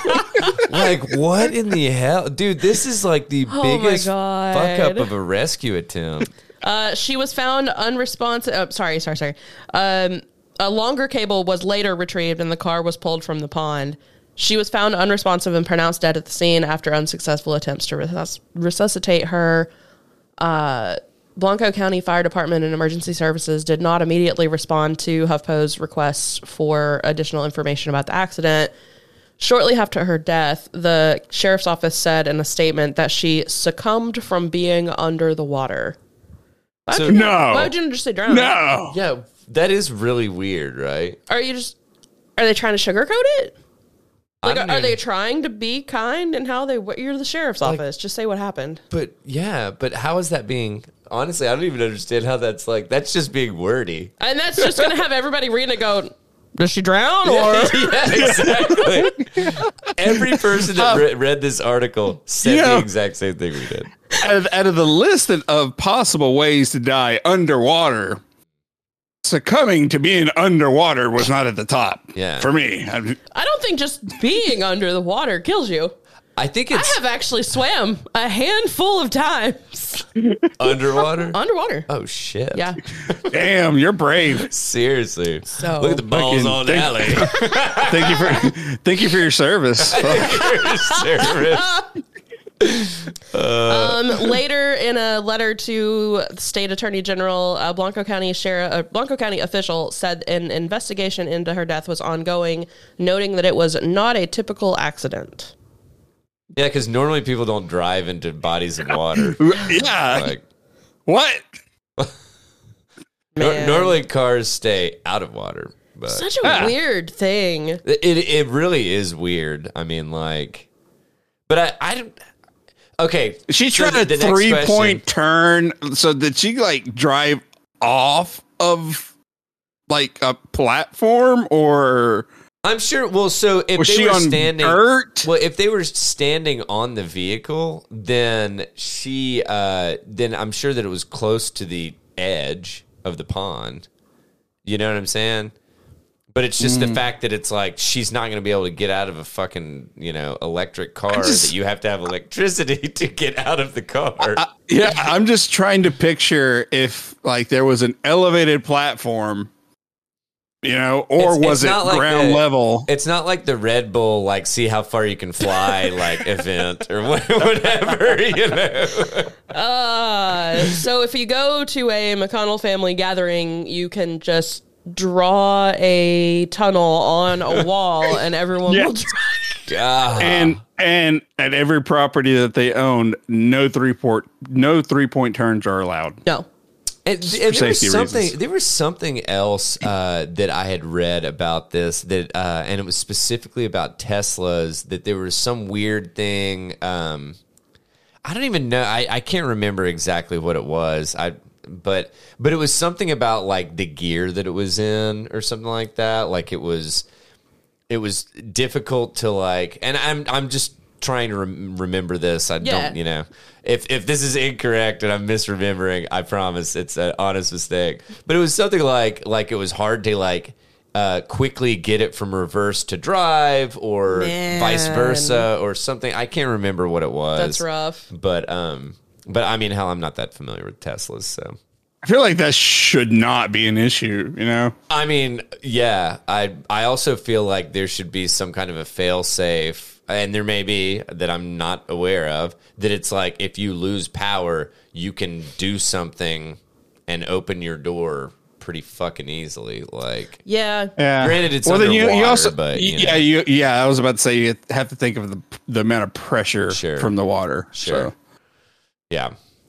Like, what in the hell? Dude, this is like the Oh my biggest God. fuck up of a rescue attempt. Uh, she was found unresponsive. Uh, sorry, sorry, sorry. Um, a longer cable was later retrieved and the car was pulled from the pond. She was found unresponsive and pronounced dead at the scene after unsuccessful attempts to resus- resuscitate her. Uh, Blanco County Fire Department and Emergency Services did not immediately respond to HuffPo's requests for additional information about the accident. Shortly after her death, the sheriff's office said in a statement that she succumbed from being under the water. Why So- would you, No. Why would you just say drown? No. Yeah, that is really weird, right? Are you just? Are they trying to sugarcoat it? Like, I are, don't are they even- trying to be kind in how they? You're the sheriff's Like- office. Just say what happened. But yeah, but how is that being? Honestly, I don't even understand how that's like. That's just being wordy. And that's just going to have everybody reading it go, does she drown? Or Yeah, exactly. Every person that re- read this article said Yeah. the exact same thing we did. Out of, out of the list of possible ways to die underwater, succumbing to being underwater was not at the top. Yeah. For me. I, I don't think just being under the water kills you. I think I it's have actually swam a handful of times underwater. underwater. Oh shit! Yeah. damn, you're brave. Seriously, So- look at the balls Fucking on thank- Allie. Thank you for thank you for your service. Service. Um, later, in a letter to the state attorney general, uh, Blanco County sheriff, uh, Blanco County official said an investigation into her death was ongoing, noting that it was not a typical accident. Yeah, because normally people don't drive into bodies of water. yeah. Like What? nor- Man. normally cars stay out of water, but Such a Ah. weird thing. it it really is weird. I mean, like, but I I don't. Okay, She so tried the a next three question- point turn. So did she like drive off of like a platform or I'm sure. Well, so if was they she were on standing, dirt? well, if they were standing on the vehicle, then she, uh, then I'm sure that it was close to the edge of the pond. You know what I'm saying? But it's just Mm. the fact that it's like she's not going to be able to get out of a fucking, you know, electric car just- that you have to have electricity to get out of the car. Yeah, I'm just trying to picture if like there was an elevated platform, you know, or It's- was it's it not like ground the- level? It's not like the Red Bull, like, see how far you can fly, like, event or wha- whatever, you know? Uh, so if you go to a McConnell family gathering, you can just draw a tunnel on a wall and everyone Yeah. will drive. God. And and at every property that they own, no three port, no three point turns are allowed. No. And, for and there was safety something. reasons. There was something else uh, that I had read about this that, uh, and it was specifically about Teslas. That there was some weird thing. Um, I don't even know. I, I can't remember exactly what it was. I but but it was something about like the gear that it was in or something like that. Like it was it was difficult to like. And I'm I'm just trying to rem- remember this. I Yeah. don't, you know, if if this is incorrect and I'm misremembering, I promise it's an honest mistake. But it was something like like it was hard to like uh, quickly get it from reverse to drive or Man. vice versa or something. I can't remember what it was. That's rough. But um, but I mean, hell, I'm not that familiar with Teslas, so. I feel like that should not be an issue, you know? I mean, yeah, I I also feel like there should be some kind of a fail safe, and there may be that I'm not aware of, that it's like if you lose power, you can do something and open your door pretty fucking easily. Like, Yeah. Yeah. Granted, it's then underwater, but, you yeah, know. you yeah, I was about to say you have to think of the the amount of pressure Sure. from the water. Sure. So yeah.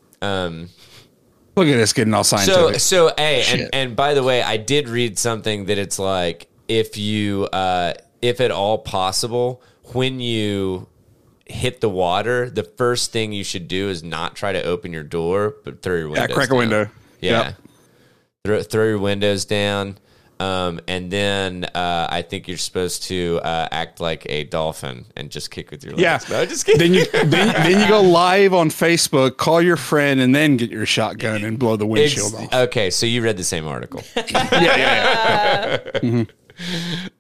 Um, look at us getting all So, scientific. so, hey, and, Shit. and by the way, I did read something that it's like if you, uh, if at all possible, when you hit the water, the first thing you should do is not try to open your door, but throw your windows yeah, crack a down. window. Yeah. Yep. Throw, throw your windows down. Um, and then uh, I think you're supposed to uh, act like a dolphin and just kick with your legs. Yeah. No, just kidding. then you then, then you go live on Facebook, call your friend, and then get your shotgun and blow the windshield Ex- off. okay, so you read the same article. Yeah, yeah, yeah.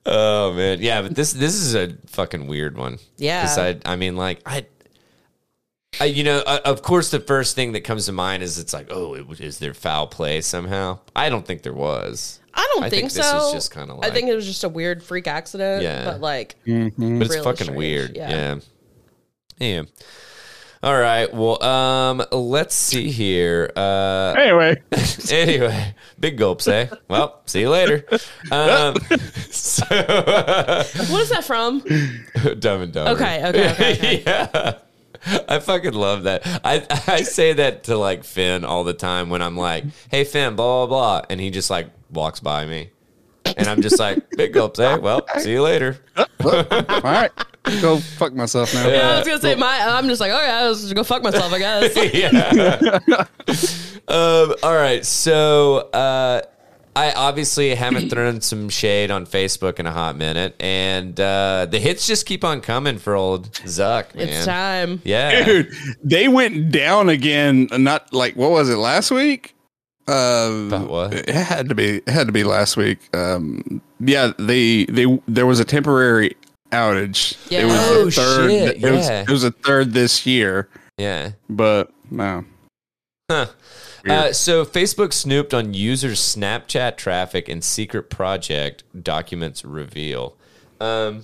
Oh man, yeah, but this this is a fucking weird one. Yeah. 'Cause I, I mean, like I, I, you know, uh, of course, the first thing that comes to mind is it's like, oh, it, is there foul play somehow? I don't think there was. I don't I think, think so. this is just kinda I like- think it was just a weird freak accident. Yeah. But like, Mm-hmm. But it's really fucking strange, weird. yeah. Yeah. yeah. All right. Well, um, let's see here. Uh, Anyway, anyway, big gulps, eh? Well, see you later. Um, so, what is that from? Dumb and Dumber. Okay, okay, okay, okay. yeah. I fucking love that. I I say that to like Finn all the time when I'm like, "Hey Finn, blah blah blah," and he just like walks by me, and I'm just like, "Big gulps, eh? Well, see you later." all right, go fuck myself now. Yeah, I was gonna say my. I'm just like, okay, I was just go fuck myself, I guess. yeah. um, all right. So uh, I obviously haven't thrown some shade on Facebook in a hot minute, and uh, the hits just keep on coming for old Zuck. Man. It's time. Yeah. Dude, they went down again. Not like what was it last week? Uh, About what? It had to be. It had to be last week. Um, yeah, they they there was a temporary outage. Yeah. It was Oh, a third. shit, It was yeah. it was a third this year, Yeah. but no. Huh. Uh, so Facebook snooped on users' Snapchat traffic and secret project documents reveal. Um,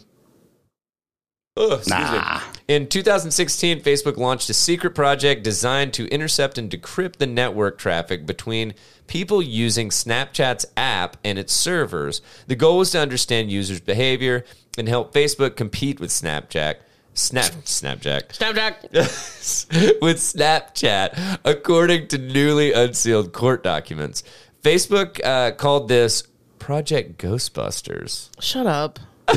oh, excuse Nah. me. In two thousand sixteen, Facebook launched a secret project designed to intercept and decrypt the network traffic between people using Snapchat's app and its servers. The goal was to understand users' behavior and help Facebook compete with Snapchat. Snap, Snapchat. Snapchat. with Snapchat, according to newly unsealed court documents. Facebook uh, called this Project Ghostbusters. Shut up.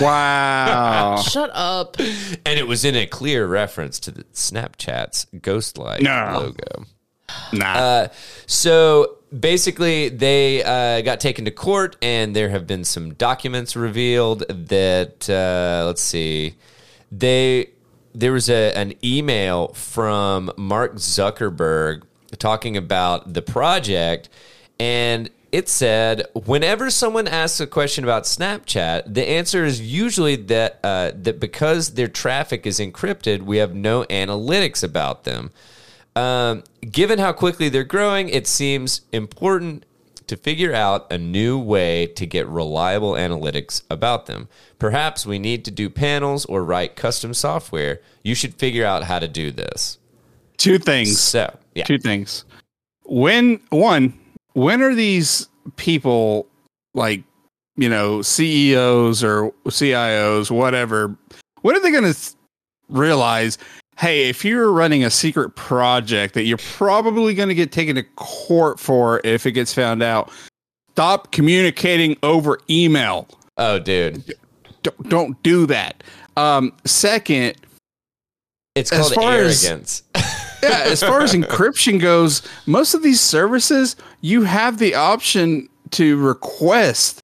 Wow. Shut up. And it was in a clear reference to the Snapchat's Ghostlight No. logo. Nah. Uh, so basically, they uh, got taken to court, and there have been some documents revealed that, uh, let's see, they there was a, an email from Mark Zuckerberg talking about the project, and it said, whenever someone asks a question about Snapchat, the answer is usually that uh, that because their traffic is encrypted, we have no analytics about them. Um, given how quickly they're growing, it seems important to figure out a new way to get reliable analytics about them. Perhaps we need to do panels or write custom software. You should figure out how to do this. Two things. So, yeah. Two things. When one, when are these people like, you know, C E Os or C I Os, whatever? When are they going to realize, hey, if you're running a secret project that you're probably going to get taken to court for if it gets found out, stop communicating over email. Oh, dude. Don't, don't do that. Um, second, It's As called far as- arrogance. yeah, as far as encryption goes, most of these services, you have the option to request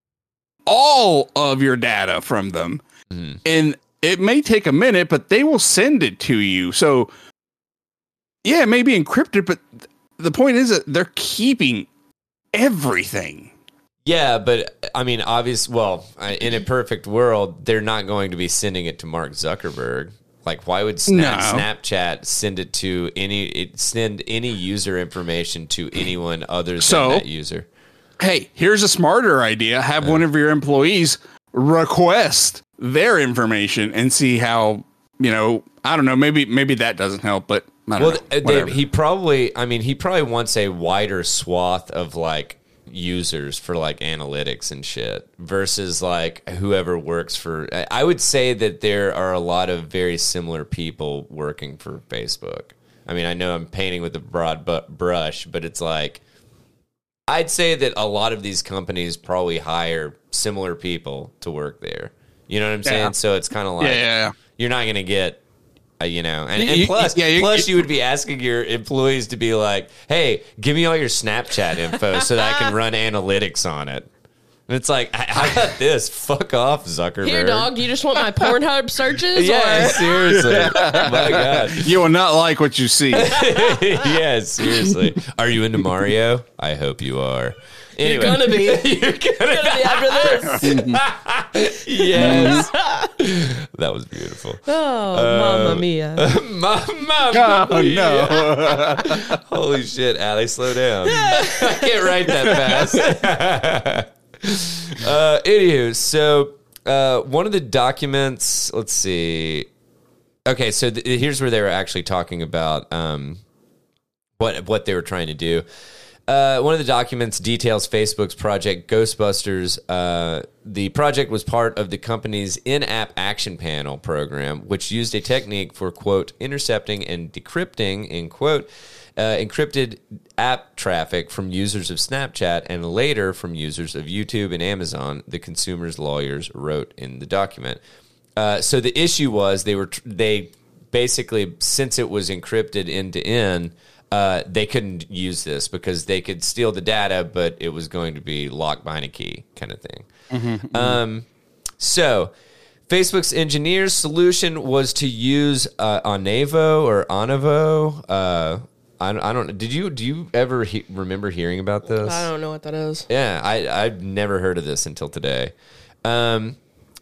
all of your data from them. Mhm. And it may take a minute, but they will send it to you. So, yeah, it may be encrypted, but the point is that they're keeping everything. Yeah, but I mean, obvious. Well, I- in a perfect world, they're not going to be sending it to Mark Zuckerberg. Like, why would Snap, No. Snapchat send it to any it, send any user information to anyone other than So- that user? Hey, here's a smarter idea. Have one of your employees request their information and see how, you know, I don't know, maybe maybe that doesn't help, but I don't Well, know. uh, Dave, Whatever. he probably. I mean, he probably wants a wider swath of like users for like analytics and shit versus like whoever works for. I- I would say that there are a lot of very similar people working for Facebook. I mean, I know I'm painting with a broad bu- brush, but it's like I'd say that a lot of these companies probably hire similar people to work there. You know what I'm saying? Yeah. So it's kind of like yeah, yeah, yeah. you're not going to get, uh, you know, and, You- and you- plus, yeah, you- plus you- you would be asking your employees to be like, "Hey, give me all your Snapchat info so that I can run analytics on it." It's like, how about this? Fuck off, Zuckerberg. Here, dog, do you just want my Pornhub searches? Yeah, or? seriously. My God. You will not like what you see. Yeah, seriously. Are you into Mario? I hope you are. Anyway. You're gonna be. You're gonna, Gonna be after this. Yes. That was beautiful. Oh, Mamma Mia. Mama Oh, Mia. no. Holy shit, Allie, slow down. I can't write that fast. uh, anywho, so uh, one of the documents, let's see. Okay, so th- here's where they were actually talking about um, what what they were trying to do. Uh, one of the documents details Facebook's Project Ghostbusters. Uh, the project was part of the company's in-app action panel program, which used a technique for, quote, intercepting and decrypting, in quote, uh, encrypted app traffic from users of Snapchat and later from users of YouTube and Amazon, the consumer's lawyers wrote in the document. Uh, so the issue was they were tr- they basically, since it was encrypted end to end, uh, they couldn't use this because they could steal the data, but it was going to be locked behind a key, kind of thing. Mm-hmm, um, so Facebook's engineers' solution was to use uh, Onevo or Onevo. Uh, I don't, I don't. Did you do you ever he- remember hearing about this? I don't know what that is. Yeah, I I've never heard of this until today. Um,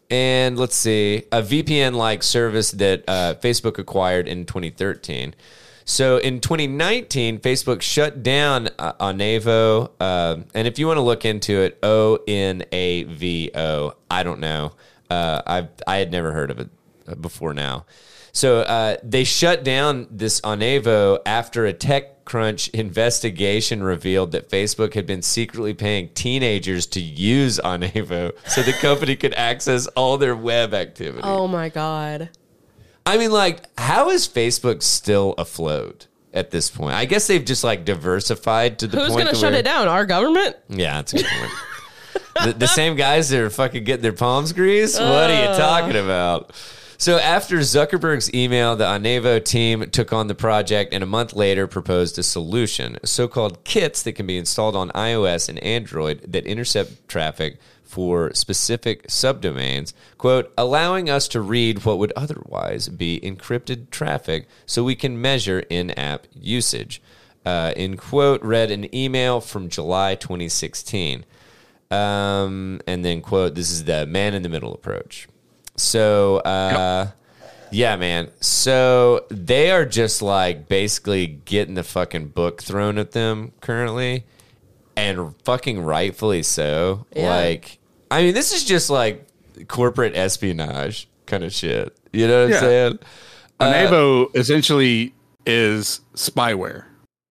and let's see, a V P N-like service that uh, Facebook acquired in twenty thirteen. So in twenty nineteen, Facebook shut down uh, Onevo, uh, and if you want to look into it, O N A V O. I don't know. Uh, I I had never heard of it before now. So uh, they shut down this Onevo after a TechCrunch investigation revealed that Facebook had been secretly paying teenagers to use Onevo so the company could access all their web activity. Oh my God. I mean, like, how is Facebook still afloat at this point? I guess they've just, like, diversified to the Who's point going to to shut where- it down? Our government? Yeah, that's a good point. the, the same guys that are fucking getting their palms greased? What are you talking about? So after Zuckerberg's email, the Onevo team took on the project and a month later proposed a solution, so-called kits that can be installed on iOS and Android that intercept traffic for specific subdomains, quote, allowing us to read what would otherwise be encrypted traffic so we can measure in-app usage. Uh, in quote, read an email from July twenty sixteen. Um, and then, quote, this is the man-in-the-middle approach. So, uh, yep. yeah, man. So they are just like basically getting the fucking book thrown at them currently, and fucking rightfully so. Yeah. Like, I mean, this is just like corporate espionage kind of shit. You know what yeah. I'm saying? Onevo uh, essentially is spyware.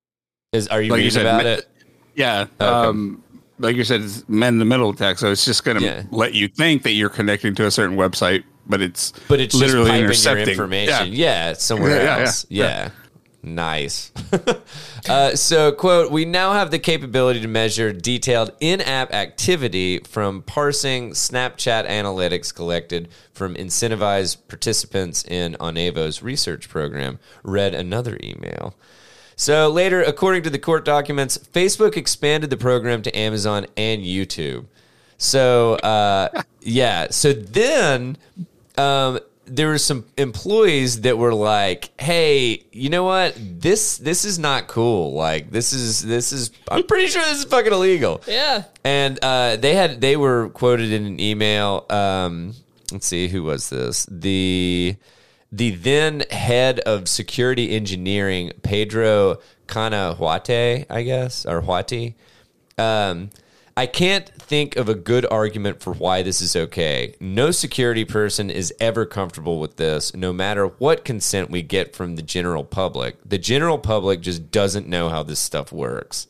Is are you like reading you said, about me- it? Yeah. Okay. Um, like you said, it's men in the middle attack, so it's just going to Yeah. let you think that you're connecting to a certain website, but it's But it's literally just piping intercepting your information. Yeah, Yeah. it's somewhere Yeah, yeah, else. yeah. Yeah. Yeah. Nice. uh, so, quote, we now have the capability to measure detailed in-app activity from parsing Snapchat analytics collected from incentivized participants in Onevo's research program, read another email. So later, according to the court documents, Facebook expanded the program to Amazon and YouTube. So, uh, yeah. So then um, there were some employees that were like, hey, you know what? This this is not cool. Like, this is, this is, I'm pretty sure this is fucking illegal. Yeah. And uh, they had, they were quoted in an email. Um, let's see, who was this? The... The then head of security engineering, Pedro Canahuate, I guess, or Huati. Um, I can't think of a good argument for why this is okay. No security person is ever comfortable with this, no matter what consent we get from the general public. The general public just doesn't know how this stuff works.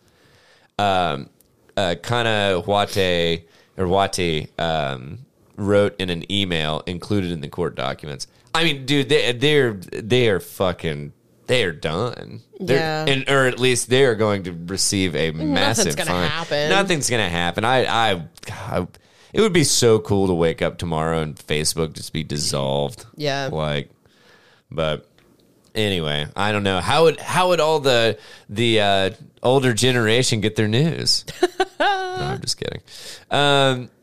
Um, uh, Canahuate, or Huati, um, wrote in an email included in the court documents. I mean, dude, they, they're they are fucking they are done. They're, Yeah, and or at least they are going to receive a massive Nothing's gonna fine. happen. Nothing's gonna happen. I, I, I, it would be so cool to wake up tomorrow and Facebook just be dissolved. Yeah. like, but anyway, I don't know how would how would all the the uh, older generation get their news. No, I'm just kidding. Um,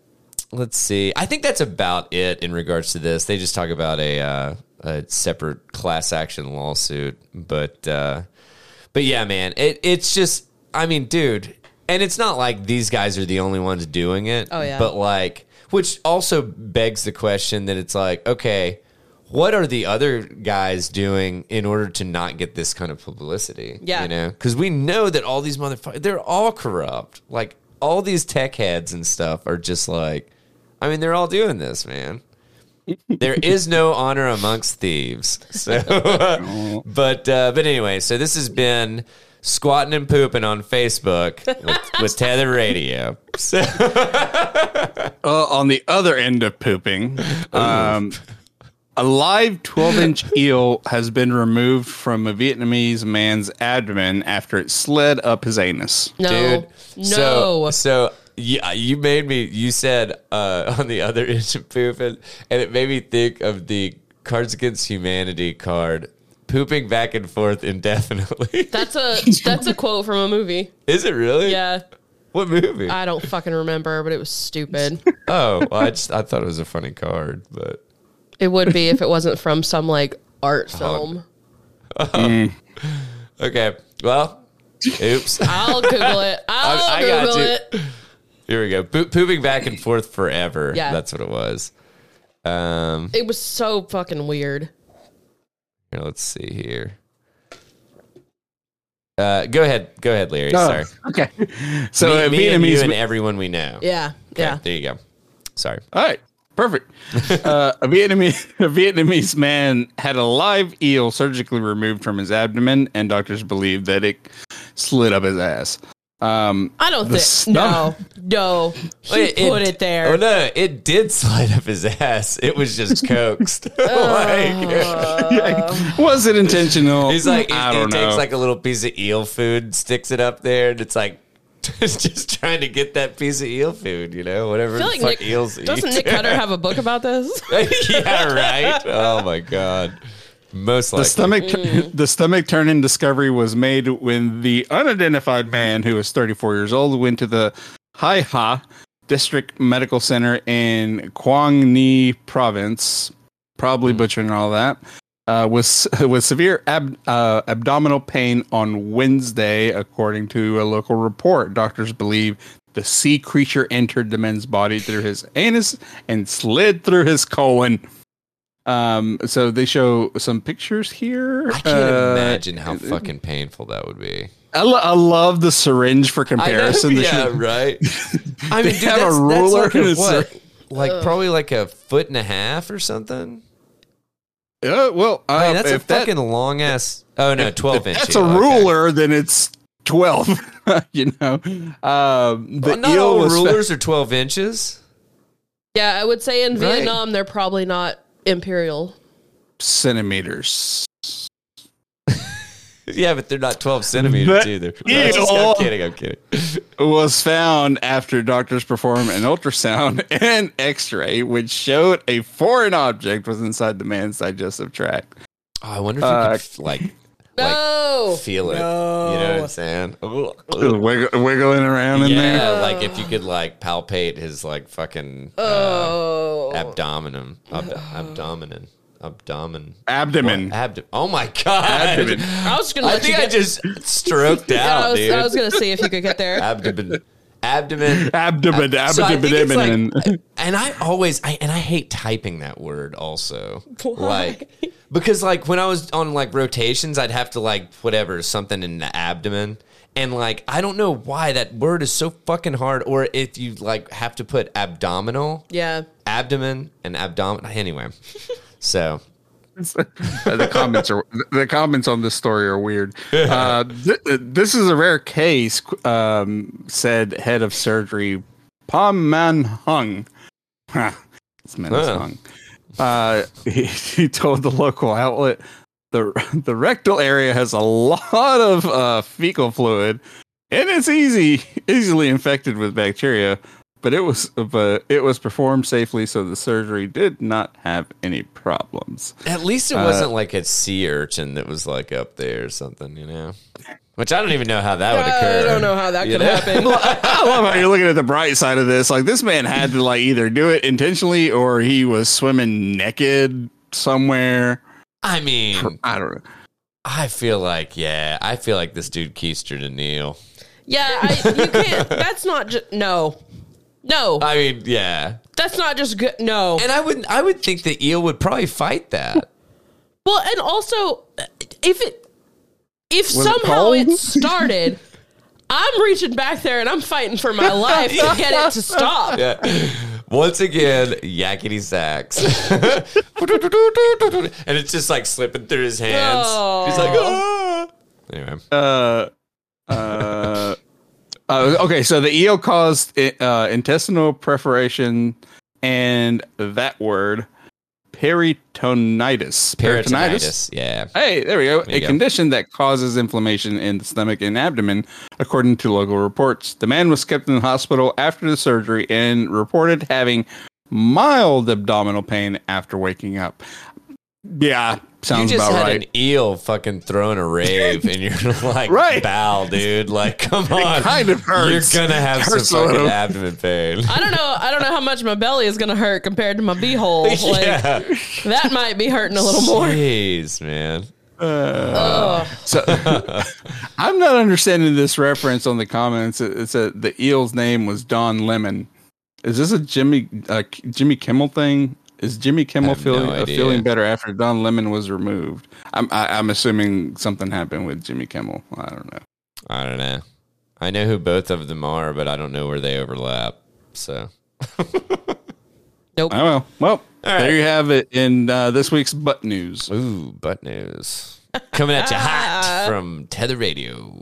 let's see. I think that's about it in regards to this. They just talk about a uh, a separate class action lawsuit, but uh, but yeah, man, it it's just. I mean, dude, and it's not like these guys are the only ones doing it. Oh yeah, but like, which also begs the question that it's like, okay, what are the other guys doing in order to not get this kind of publicity? Yeah, you know, because we know that all these motherfuckers, they're all corrupt. Like. All these tech heads and stuff are just like, I mean, they're all doing this, man. There is no honor amongst thieves. So, but uh, but anyway, so this has been Squatting and Pooping on Facebook with, with Tether Radio. So, uh, on the other end of pooping, um, a live twelve-inch eel has been removed from a Vietnamese man's abdomen after it slid up his anus. No, dude. no. So, so yeah, you made me. You said uh, on the other end of pooping, and it made me think of the Cards Against Humanity card, pooping back and forth indefinitely. That's a that's a quote from a movie. Is it really? Yeah. What movie? I don't fucking remember, but it was stupid. Oh, well, I just I thought it was a funny card, but it would be if it wasn't from some like art film. Oh. Mm. Okay, well, oops. I'll Google it. I'll I, I Google it. Here we go. Po- pooping back and forth forever. Yeah, that's what it was. Um, it was so fucking weird. Here, let's see here. Uh, go ahead, go ahead, Larry. Oh, Sorry. Okay. So me, uh, me and Vietnamese you and everyone we know. Yeah, okay, yeah. There you go. Sorry. All right. Perfect. uh, a Vietnamese a Vietnamese man had a live eel surgically removed from his abdomen, and doctors believe that it slid up his ass. Um, I don't think. Stomach- no, no. He Wait, put it, it there. Oh no, it did slide up his ass. It was just coaxed. like, was it intentional? He's like, I he, don't he know. takes like a little piece of eel food, sticks it up there, and it's like. Just trying to get that piece of eel food, you know, whatever I feel the like fuck Nick, eels eat. Doesn't Nick Cutter have a book about this? Yeah, right. Oh my god. Most likely. The stomach, mm. the stomach turn-in discovery was made when the unidentified man, who was thirty-four years old, went to the Hai Ha District Medical Center in Quang Ni Province, probably mm. butchering all that, uh, with with severe ab, uh, abdominal pain on Wednesday, according to a local report. Doctors believe the sea creature entered the man's body through his anus and slid through his colon. Um, so they show some pictures here. I can't uh, imagine how fucking painful that would be. I, lo- I love the syringe for comparison. Know, yeah, right. I mean, dude, have that's, a ruler that's like, and a, a what? syringe. Like Ugh. probably like a foot and a half or something. Yeah, well, uh, I mean, that's a if that, fucking long ass. Oh no, twelve inch. That's a ruler, then it's twelve. You know, um, the well, not eel all was rulers are twelve inches. Yeah, I would say in Right. Vietnam they're probably not imperial. Centimeters. Yeah, but they're not twelve centimeters The either. No, just, I'm kidding. I'm kidding. Was found after doctors performed an ultrasound and X-ray, which showed a foreign object was inside the man's digestive tract. Oh, I wonder if Uh, you could like, like No, feel it. No. You know what I'm saying? Wigg- wiggling around in Yeah, there. like if you could like palpate his like fucking uh, oh, abdomen, ab- abdomen, abdomen, Abdomen. Abd- oh my god! Abdomen. I was gonna. I Let think you I get, just stroked yeah, out, I was, dude. I was gonna see if you could get there. abdomen, abdomen, Abdomen. So I think it's Abdomen. like- and I always, I and I hate typing that word also. Why? Like because like when I was on like rotations, I'd have to like whatever something in the abdomen, and like I don't know why that word is so fucking hard. Or if you like have to put abdominal, Yeah, abdomen, and abdomen. Anyway, so. the comments are the comments on this story are weird. Uh, th- this is a rare case, um, said head of surgery Pam Man Hung. Huh, this man is Huh. hung. Uh, he, he told the local outlet the the rectal area has a lot of uh, fecal fluid, and it's easy easily infected with bacteria. But it was but it was performed safely, so the surgery did not have any problems. At least it Uh, wasn't like a sea urchin that was like up there or something, you know? Which I don't even know how that would I occur. don't know how that You could know? happen. I love how you're looking at the bright side of this. Like, this man had to like either do it intentionally or he was swimming naked somewhere. I mean, I don't know. I feel like, yeah, I feel like this dude keistered a Neil. Yeah, I, you can't. That's not just no, no. I mean, yeah. That's not just good. No. And I would, I would think the eel would probably fight that. Well, and also, if it if Was it somehow it, cold? started, I'm reaching back there and I'm fighting for my life to get it to stop. Yeah. Once again, yakety sax. And it's just like slipping through his hands. Oh. He's like, ah. Anyway. Uh, uh, uh, okay, so the eel caused uh, intestinal perforation and that word peritonitis. Peritonitis. Yeah. Hey, there we go. There you a go. condition that causes inflammation in the stomach and abdomen, according to local reports. The man was kept in the hospital after the surgery and reported having mild abdominal pain after waking up. Yeah, sounds You just about had right. an eel fucking throwing a rave in your like Right. bowel, dude. Like, come on. It kind of hurts. You're gonna have some Hurts a fucking little. abdomen pain. I don't know. I don't know how much my belly is going to hurt compared to my beehole. Like Yeah. that might be hurting a little more. Jeez, man. Ugh. So I'm not understanding this reference on the comments. It, it said the eel's name was Don Lemon. Is this a Jimmy uh, Jimmy Kimmel thing? Is Jimmy Kimmel have feeling no uh, idea. feeling better after Don Lemon was removed? I'm I, I'm assuming something happened with Jimmy Kimmel. I don't know. I don't know. I know who both of them are, but I don't know where they overlap. So Nope. Oh well. Well, All right. there you have it in uh, this week's butt news. Ooh, butt news. Coming at you hot from Tether Radio.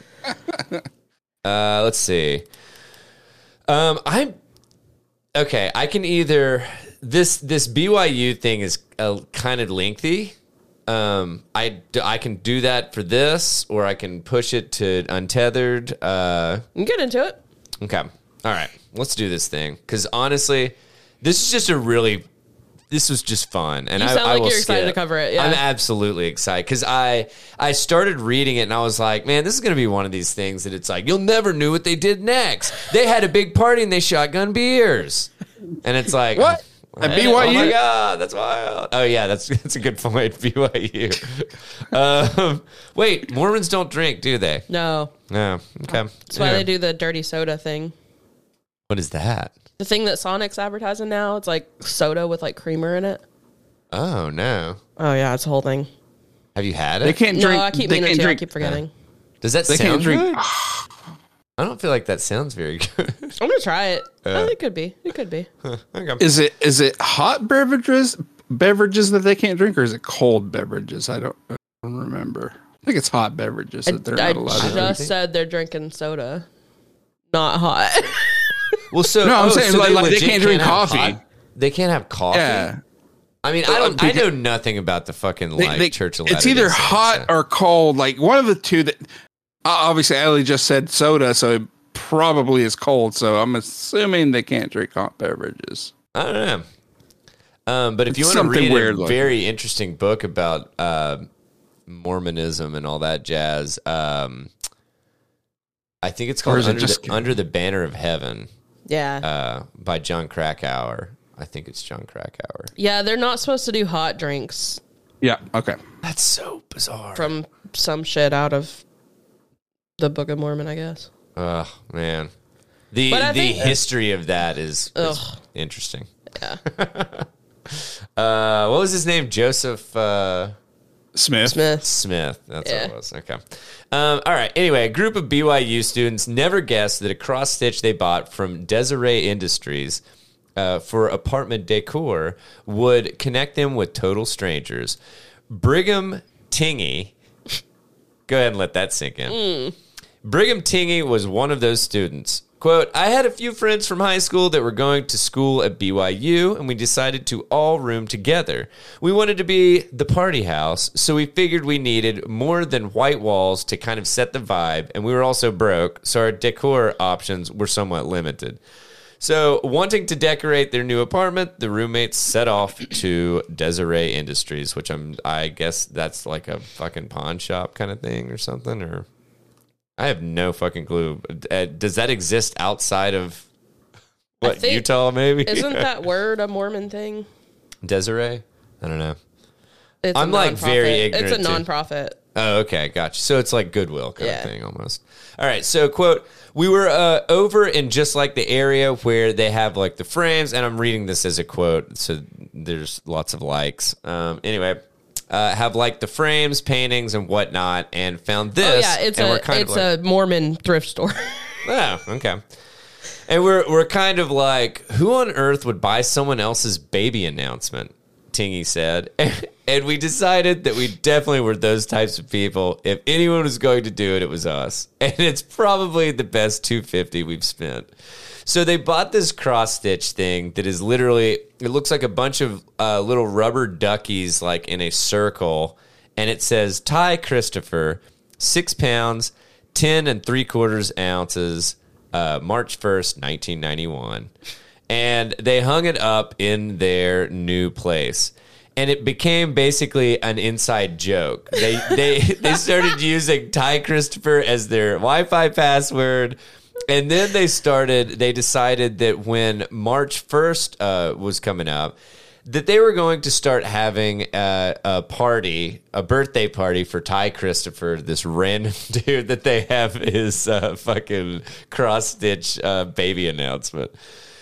Uh, let's see. Um, I'm okay. I can either this this B Y U thing is uh, kind of lengthy. Um, I I can do that for this, or I can push it to untethered. Uh, You can get into it. okay. All right. Let's do this thing because honestly, this is just a really. This was just fun, and You I, sound I like will you're excited skip. to cover it, yeah. I'm absolutely excited because I I started reading it and I was like, man, this is going to be one of these things that it's like you'll never knew what they did next. They had a big party and they shotgun beers, and it's like What? At B Y U? Oh my god, that's wild. Oh yeah, that's that's a good point. B Y U. um, wait, Mormons don't drink, do they? No. No. Okay. That's why Yeah. they do the dirty soda thing. What is that? The thing that Sonic's advertising now, it's like soda with like creamer in it. Oh no. Oh yeah, it's a whole thing. Have you had it? They can't No, drink. I keep they meaning can't to. I drink. keep forgetting. Does that They sound can't drink. good? I don't feel like that sounds very good. I'm gonna try it. Oh, it could be. It could be. Okay. Is it is it hot beverages beverages that they can't drink, or is it cold beverages? I don't, I don't remember. I think it's hot beverages I, that they're I not allowed to drink. just said they're drinking soda, not hot. Well, so No, I'm oh, saying, so like- like they legit can't drink have coffee. hot- they can't have coffee. Yeah, I mean, So, I don't. uh, I because- know nothing about the fucking They- like they- Church of it's Latter-day either Saints, hot so- or cold. Like one of the two. That uh, obviously Allie just said soda, so it probably is cold. So I'm assuming they can't drink hot beverages. I don't know. Um, but if you It's want to something read weird a like very interesting book about uh, Mormonism and all that jazz, um, I think it's Or called is it Under, just- the, Under the Banner of Heaven yeah. uh, by John Krakauer. I think it's John Krakauer. Yeah, they're not supposed to do hot drinks Yeah. Okay. That's so bizarre. from some shit out of the Book of Mormon, I guess. Oh man, the But I the think- history of that is, is Ugh. interesting. Yeah. Uh, what was his name? Joseph uh, Smith. Smith. Smith. That's Yeah. what it was. Okay. Um, all right. Anyway, a group of B Y U students never guessed that a cross stitch they bought from Desiree Industries uh, for apartment decor would connect them with total strangers. Brigham Tingy. Go ahead and let that sink in. Brigham Tingy was one of those students. Quote, I had a few friends from high school that were going to school at B Y U, and we decided to all room together. We wanted to be the party house, so we figured we needed more than white walls to kind of set the vibe, and we were also broke, so our decor options were somewhat limited. So, wanting to decorate their new apartment, the roommates set off to Desiree Industries, which I'm, I guess that's like a fucking pawn shop kind of thing or something, or... I have no fucking clue. Uh, does that exist outside of what, think- Utah? Maybe Isn't that word a Mormon thing? Desiree? I don't know. It's I'm a like very nonprofit. ignorant. It's a too. nonprofit. Oh, okay, gotcha. So it's like Goodwill kind Yeah. of thing almost. All right, so quote, we were uh, over in just like the area where they have like the frames, and I'm reading this as a quote, so there's lots of likes. Um, anyway, uh, have like the frames, paintings, and whatnot, and found this. Oh yeah, it's and a we're kind it's of like, a Mormon thrift store. oh, okay. And we're we're kind of like, who on earth would buy someone else's baby announcement? Tingy said. And we decided that we definitely were those types of people. If anyone was going to do it, it was us. And it's probably the best two hundred fifty dollars we've spent. So they bought this cross stitch thing that is literally, it looks like a bunch of uh, little rubber duckies like in a circle. And it says, Ty Christopher, six pounds, ten and three quarters ounces, uh, March first, nineteen ninety-one. And they hung it up in their new place. And it became basically an inside joke. They they they started using Ty Christopher as their Wi-Fi password. And then they started, they decided that when March first uh, was coming up, that they were going to start having a, a party, a birthday party for Ty Christopher, this random dude that they have his uh, fucking cross-stitch uh, baby announcement.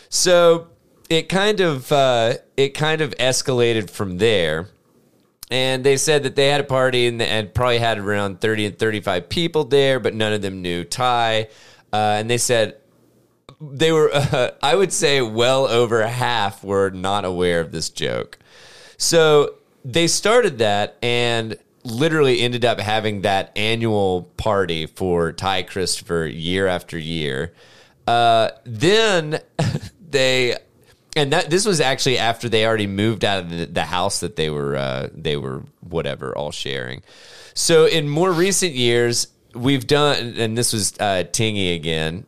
So it kind of uh, it kind of escalated from there, and they said that they had a party and, and probably had around thirty and thirty-five people there, but none of them knew Ty. Uh, and they said they were, uh, I would say, well over half were not aware of this joke. So they started that and literally ended up having that annual party for Ty Christopher year after year. Uh, then they. And that this was actually after they already moved out of the, the house that they were uh, they were whatever all sharing. So in more recent years, we've done, and this was uh, Tingy again.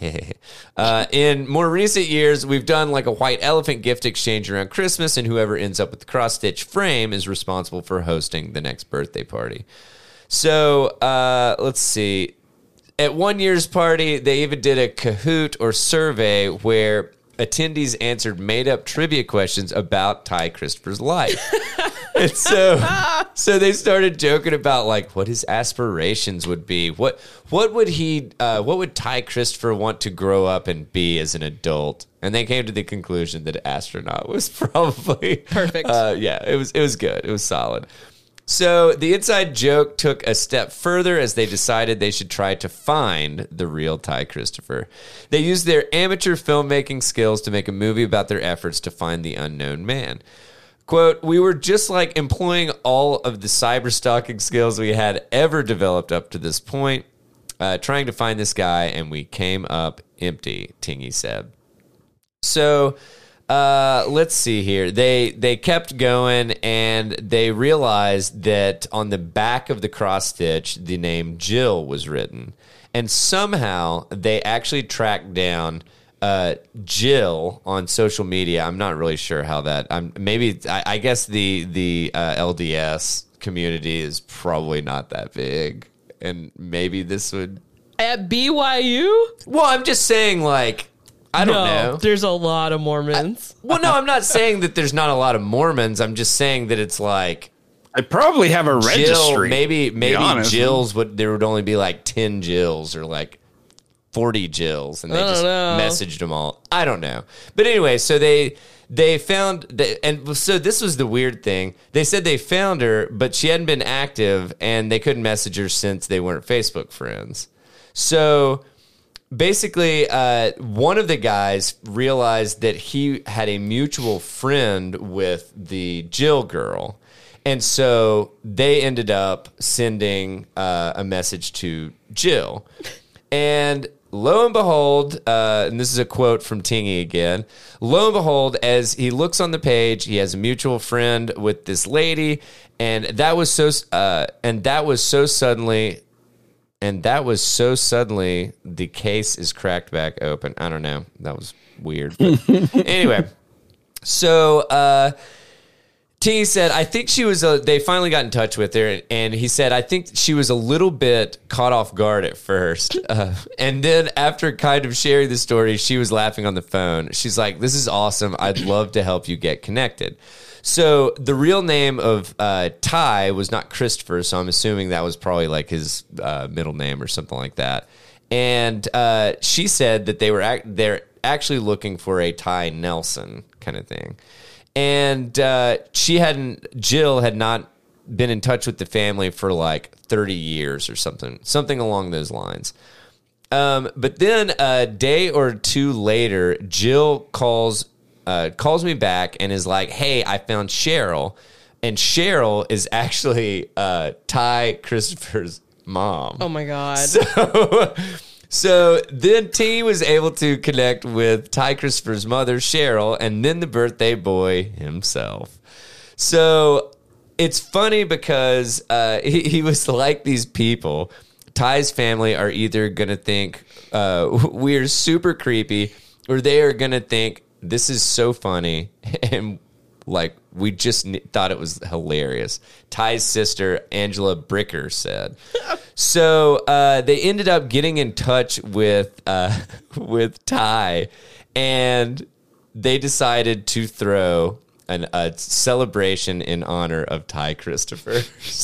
uh, in more recent years, we've done like a white elephant gift exchange around Christmas, and whoever ends up with the cross stitch frame is responsible for hosting the next birthday party. So uh, let's see. At one year's party, they even did a Kahoot or survey where attendees answered made-up trivia questions about Ty Christopher's life. And so, so they started joking about like what his aspirations would be. What what would he? Uh, what would Ty Christopher want to grow up and be as an adult? And they came to the conclusion that astronaut was probably Perfect. Uh, yeah, it was it was good. It was solid. So the inside joke took a step further as they decided they should try to find the real Ty Christopher. They used their amateur filmmaking skills to make a movie about their efforts to find the unknown man. Quote, we were just like employing all of the cyber stalking skills we had ever developed up to this point, uh, trying to find this guy, and we came up empty, Tingy said. So... Uh, let's see here. They they kept going, and they realized that on the back of the cross stitch, the name Jill was written, and somehow they actually tracked down uh, Jill on social media. I'm not really sure how that. I'm maybe I, I guess the the uh, L D S community is probably not that big, and maybe this would. At B Y U? Well, I'm just saying, like. I don't no, know. There's a lot of Mormons. I, well, no, I'm not saying that there's not a lot of Mormons. I'm just saying that it's like I probably have a Jill, registry. maybe maybe honest. Jills would there would only be like ten Jills or like forty Jills, and they I just don't know. messaged them all. I don't know, but anyway, so they they found that, and so this was the weird thing. They said they found her, but she hadn't been active, and they couldn't message her since they weren't Facebook friends. So. Basically, uh, one of the guys realized that he had a mutual friend with the Jill girl. And so they ended up sending uh, a message to Jill. And lo and behold, uh, and this is a quote from Tingy again, lo and behold, as he looks on the page, he has a mutual friend with this lady. And that was so, uh, and that was so suddenly... And that was so suddenly the case is cracked back open. I don't know. That was weird. But anyway, so uh, Tingy said, I think she was, a, they finally got in touch with her, and he said, I think she was a little bit caught off guard at first. Uh, and then after kind of sharing the story, she was laughing on the phone. She's like, this is awesome. I'd love to help you get connected. So the real name of uh, Ty was not Christopher, so I'm assuming that was probably like his uh, middle name or something like that. And uh, she said that they were ac- they're actually looking for a Ty Nelson kind of thing. And uh, she hadn't, Jill had not been in touch with the family for like thirty years or something, something along those lines. Um, but then a day or two later, Jill calls uh, calls me back and is like, hey, I found Cheryl. And Cheryl is actually uh, Ty Christopher's mom. Oh, my God. So... So then T was able to connect with Ty Christopher's mother, Cheryl, and then the birthday boy himself. So it's funny because uh, he, he was like these people. Ty's family are either going to think uh, we're super creepy, or they are going to think this is so funny and like we just thought it was hilarious. Ty's sister, Angela Bricker, said. So uh, they ended up getting in touch with uh, with Ty, and they decided to throw an, a celebration in honor of Ty Christopher.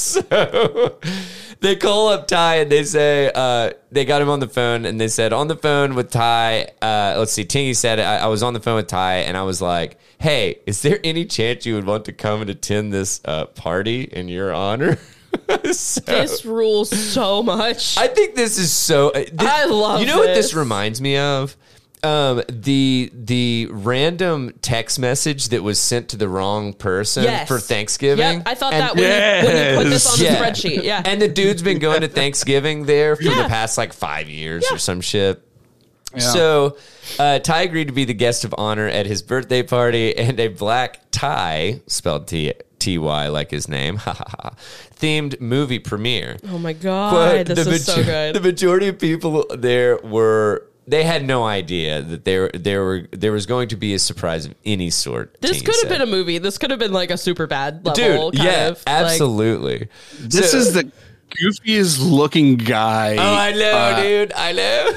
So they call up Ty and they say, uh, they got him on the phone and they said, on the phone with Ty, uh, let's see, Tingy said, I, I was on the phone with Ty and I was like, hey, is there any chance you would want to come and attend this uh, party in your honor? So, this rules so much. I think this is so. Uh, this, I love. You know what this this reminds me of? Um, the the random text message that was sent to the wrong person Yes. for Thanksgiving. Yep, I thought And- that when, you, when you put this on the Yeah. spreadsheet. Yeah. And the dude's been going to Thanksgiving there for Yeah. the past like five years Yeah. or some shit. Yeah. So uh, Ty agreed to be the guest of honor at his birthday party, and a black tie, spelled T T Y like his name, ha ha ha, themed movie premiere. Oh my God, Quote, this the is so majo- good. The majority of people there were, they had no idea that there there were there was going to be a surprise of any sort. This Tingy could have said. been a movie. This could have been like a super bad level. Dude, kind yeah, of, like- absolutely. This So- is the goofiest looking guy. Oh, I know, uh, dude. I know.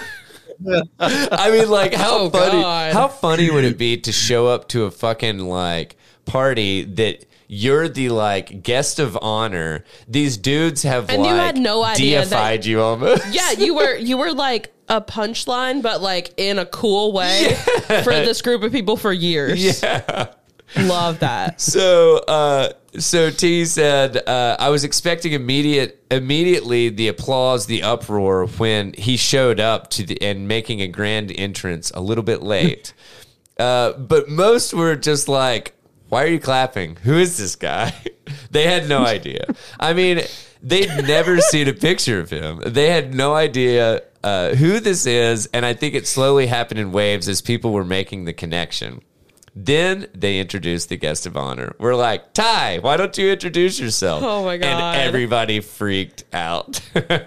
I mean, like, how Oh, funny? God. How funny would it be to show up to a fucking like party that you're the like guest of honor? These dudes have And like you had no idea that- deified you almost. Yeah, you were you were like a punchline, but like in a cool way for this group of people for years. Yeah. Love that. So, uh, so T said, uh, I was expecting immediate, immediately the applause, the uproar when he showed up to the and making a grand entrance a little bit late. uh, but most were just like, "Why are you clapping? Who is this guy?" They had no idea. I mean, they'd never seen a picture of him. They had no idea uh, who this is, and I think it slowly happened in waves as people were making the connection. Then they introduced the guest of honor. We're like, Ty, why don't you introduce yourself? Oh, my God. And everybody freaked out.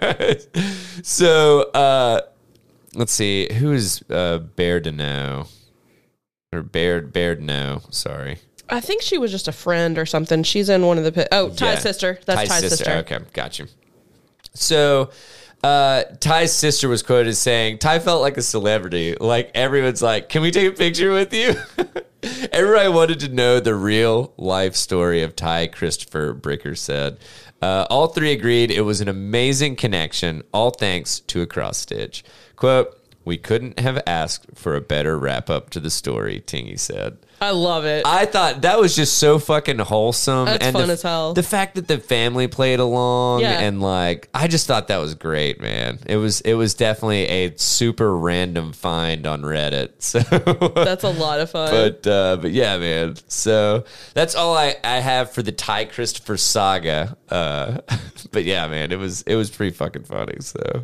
So, uh, let's see. Who is uh, Bear to know? Or Bear, Bear to know, sorry. I think she was just a friend or something. She's in one of the pi- oh Ty's Yeah. sister. That's Ty's, sister. Okay, got you. So uh, Ty's sister was quoted as saying, Ty felt like a celebrity. Like everyone's like, can we take a picture with you? Everybody wanted to know the real life story of Ty Christopher, Bricker said. Uh, all three agreed it was an amazing connection, all thanks to a cross stitch. Quote, we couldn't have asked for a better wrap up to the story, Tingy said. I love it. I thought that was just so fucking wholesome. That's and fun the, as hell. The fact that the family played along Yeah. and like, I just thought that was great, man. It was, it was definitely a super random find on Reddit. So That's a lot of fun. But uh, but yeah, man. So that's all I, I have for the Ty Christopher saga. Uh, but yeah, man, it was it was pretty fucking funny. So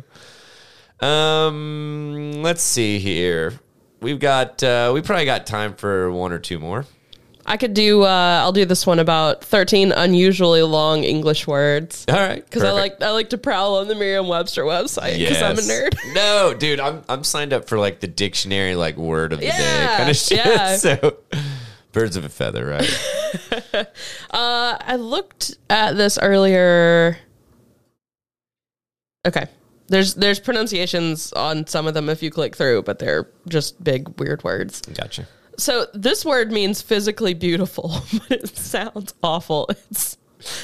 um, let's see here. We've got uh, we probably got time for one or two more. I could do. Uh, I'll do this one about thirteen unusually long English words. All right, Because I perfect. like I like to prowl on the Merriam-Webster website because I'm a Yes. nerd. No, dude, I'm I'm signed up for like the dictionary, like word of the day Yeah, kind of shit. yeah. So birds of a feather, right? uh, I looked at this earlier. Okay. There's there's pronunciations on some of them if you click through, but they're just big, weird words. Gotcha. So this word means physically beautiful, but it sounds awful. It's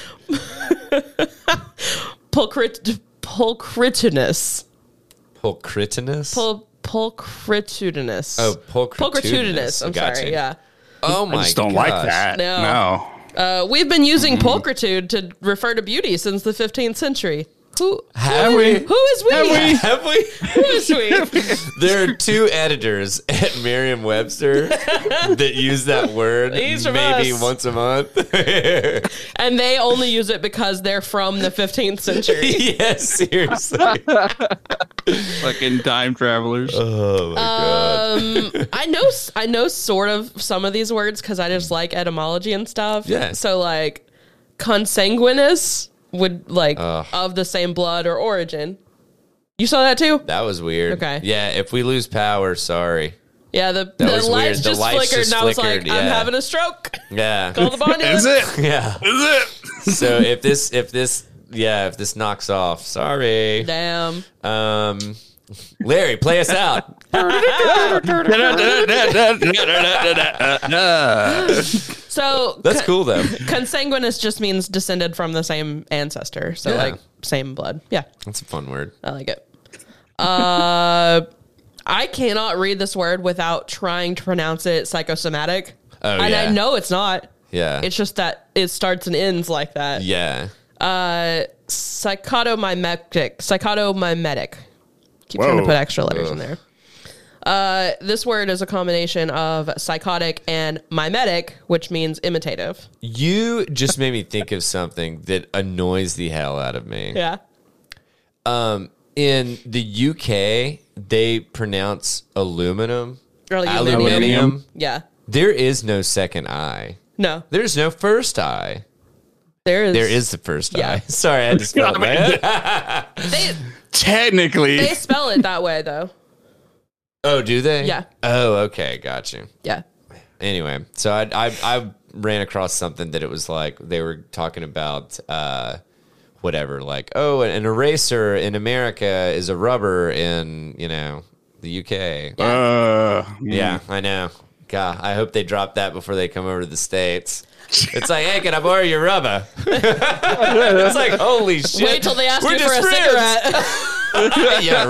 pulchrit pulchritinous. Pulchritinous? Pul pulchritudinous. Oh, pulchritudinous. Pulchritudinous. I'm Gotcha. sorry. Yeah. Oh my I just don't gosh. like that. No. No. Uh, we've been using pulchritude to refer to beauty since the fifteenth century. Who Have who, we? Who is we? Have we? Have we? Who is we? There are two editors at Merriam-Webster that use that word He's from maybe us. once a month. And they only use it because they're from the fifteenth century. Yes, seriously. Fucking time travelers. Oh my god. Um, I know, I know, sort of some of these words because I just like etymology and stuff. Yeah. So like, consanguineous would like Ugh. of the same blood or origin. You saw that too? That was weird. Okay. Yeah, if we lose power, sorry. Yeah. The, That the was lights weird. The just lights flickered, just and I was flickered, like, I'm yeah. having a stroke. Yeah. Call the bond. Is it? Yeah. Is it? So if this if this yeah, if this knocks off, sorry. Damn. Um Larry, play us out. So That's con- cool though. Consanguineous just means descended from the same ancestor. So Yeah. like same blood. Yeah. That's a fun word. I like it. Uh, I cannot read this word without trying to pronounce it psychosomatic. Oh, and yeah. I know it's not. Yeah. It's just that it starts and ends like that. yeah. Uh, psychotomimetic. Psychotomimetic. Keep Whoa. trying to put extra letters in Ugh. there. Uh, this word is a combination of psychotic and mimetic, which means imitative. You just made me think of something that annoys the hell out of me. Yeah. Um, in the U K, they pronounce aluminum, Or like aluminium. aluminium. Yeah. There is no second eye. No. There's no first eye. There is. There is the first Yeah. eye. Sorry, I had to spell that. They, Technically. they spell it that way, though. Oh, do they? Yeah. Oh, okay, got you. Yeah. Anyway, so I, I I ran across something that it was like they were talking about uh, whatever, like oh, an eraser in America is a rubber in you know the U K. Uh, Yeah, I know. God, I hope they drop that before they come over to the States. It's like, hey, can I borrow your rubber? It's like, holy shit. Wait till they ask We're you for a just friends. cigarette. Yeah,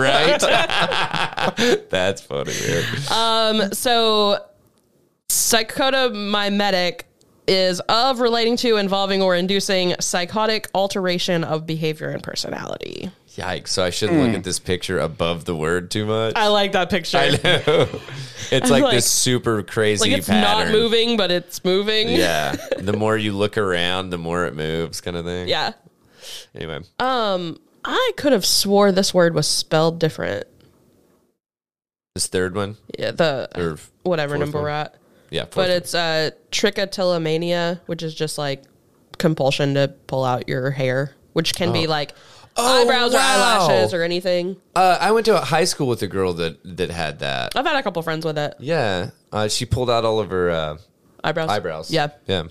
right. That's funny, man. Um, so psychotomimetic is of, relating to, involving, or inducing psychotic alteration of behavior and personality. Yikes. So I shouldn't look at this picture above the word too much. I like that picture. I know. It's like, like- this super crazy Like it's pattern. not moving, but it's moving. Yeah. The more you look around, the more it moves, kind of thing. Yeah. Anyway. I could have swore this word was spelled different. This third one? Yeah, the Or whatever fourth number one? we're at. Yeah. fourth But one. it's uh, trichotillomania, which is just like compulsion to pull out your hair, which can be like Oh, eyebrows wow. or eyelashes or anything. Uh, I went to a high school with a girl that, that had that. I've had a couple friends with it. Yeah. Uh, she pulled out all of her uh, Eyebrows. eyebrows. Yeah. Yeah.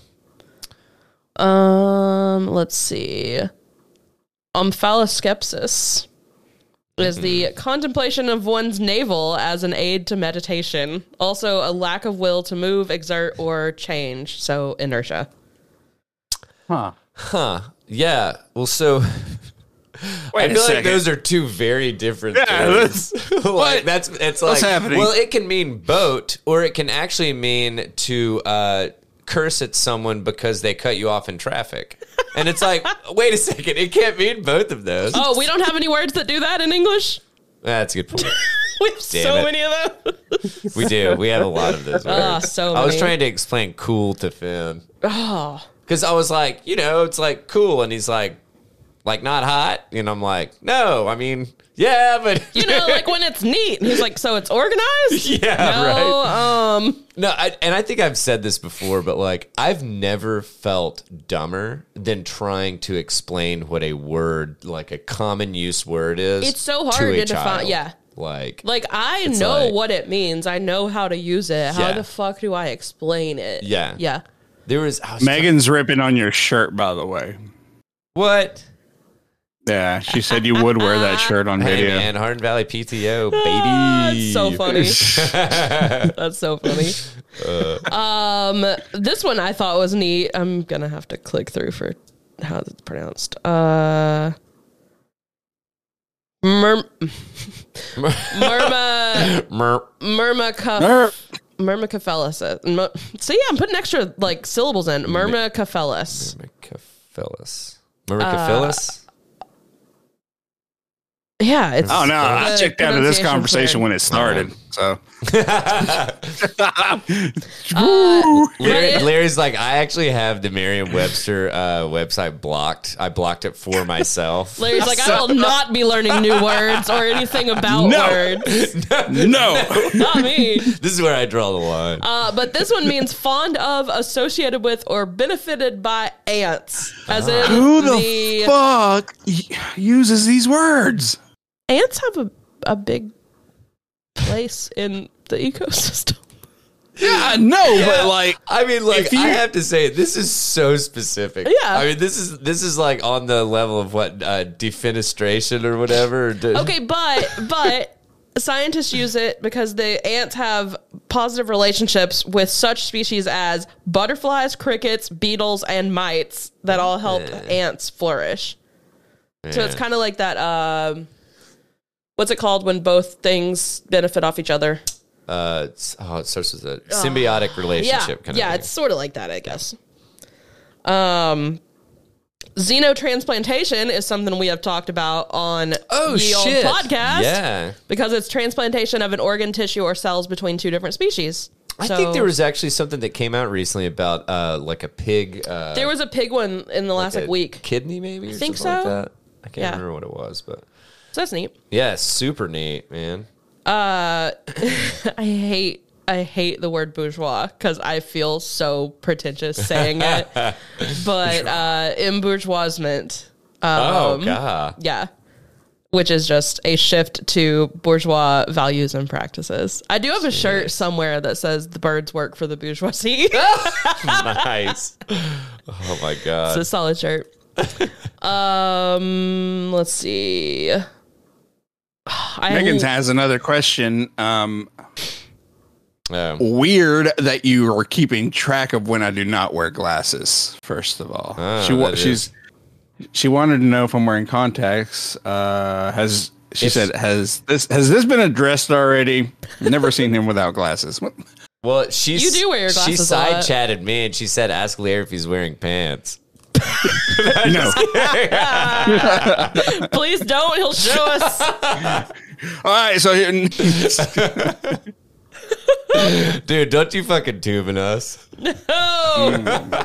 Um, let's see. Omphaloskepsis is Mm-hmm. the contemplation of one's navel as an aid to meditation. Also, a lack of will to move, exert, or change. So, inertia. huh. Huh. Yeah. Well, so Wait I a feel like second. those are two very different Yeah, things. like that's it's like What's happening? well, it can mean boat, or it can actually mean to uh, curse at someone because they cut you off in traffic. And it's like, wait a second, it can't mean both of those. Oh, we don't have any words that do that in English? That's a good point. We have so it. many of them. We do. We have a lot of those words. Ah, so I was many. trying to explain cool to Finn. Oh, Because I was like, you know, it's like cool. And he's like, like not hot. And I'm like, no, I mean, yeah, but. you know, like when it's neat. And he's like, so it's organized? Yeah, no, right. um, No, I, and I think I've said this before, but like, I've never felt dumber than trying to explain what a word, like a common use word is. It's so to hard a to define- child. yeah. Like, like I It's know like- what it means. I know how to use it. How Yeah. the fuck do I explain it? Yeah. Yeah. There was I was Megan's ripping on your shirt, by the way. trying- what? Yeah, she said you would wear that shirt on Hey video. man, Hardin Valley P T O, baby. That's so funny. That's so funny. Um, this one I thought was neat. I'm gonna have to click through for how it's pronounced. Uh, Mur- Murma Merp. Myrmeca Myrmecephalus. Mu- See, I'm putting extra like syllables in. Myrmecephalus. Myrmecephalus. Myrmecephalus? Yeah, it's. Oh no, I the checked out of this pronunciation's conversation weird. when it started. So Larry, Larry's like, I actually have the Merriam-Webster uh, website blocked. I blocked it for myself. Larry's like, I will not be learning new words or anything about No. words. no. Not me. This is where I draw the line. Uh, but this one means fond of, associated with, or benefited by ants. As in Who the, the fuck y- uses these words? ants have a, a big place in the ecosystem. Yeah, no, but like, I mean, like, if you- I have to say, this is so specific. Yeah. I mean, this is this is like on the level of what uh, defenestration or whatever. Okay, but but scientists use it because the ants have positive relationships with such species as butterflies, crickets, beetles, and mites that all help Yeah. ants flourish. So it's Yeah. kind of like that. Um, what's it called when both things benefit off each other? Uh, it's, oh, it starts with a symbiotic relationship Yeah, kind yeah, of thing. it's sort of like that, I guess. Um, xenotransplantation is something we have talked about on Oh, the old shit. podcast. Yeah. Because it's transplantation of an organ, tissue, or cells between two different species. I So- think there was actually something that came out recently about uh, like a pig. Uh, there was a pig one in the last like, a week. Kidney, maybe? Or think something so. Like that. I can't Yeah. remember what it was, but So that's neat. yeah, super neat, man. Uh, I hate I hate the word bourgeois because I feel so pretentious saying it. But uh, embourgeoisement. Um, oh, God. Yeah. Which is just a shift to bourgeois values and practices. I do have a shirt somewhere that says the birds work for the bourgeoisie. Nice. Oh, my God. It's a solid shirt. um, let's see. I Megan's has another question. Um, Oh. weird that you are keeping track of when I do not wear glasses. First of all, Ah, she wa- that she's she wanted to know if I'm wearing contacts. Uh, has she If- said has this has this been addressed already? Never seen him without glasses. What? Well, she's, You do wear your she glasses a side lot. chatted me and she said, ask Larry if he's wearing pants. No. Please don't. He'll show us. All right, so here, Dude, don't you fucking tubing us. Oh.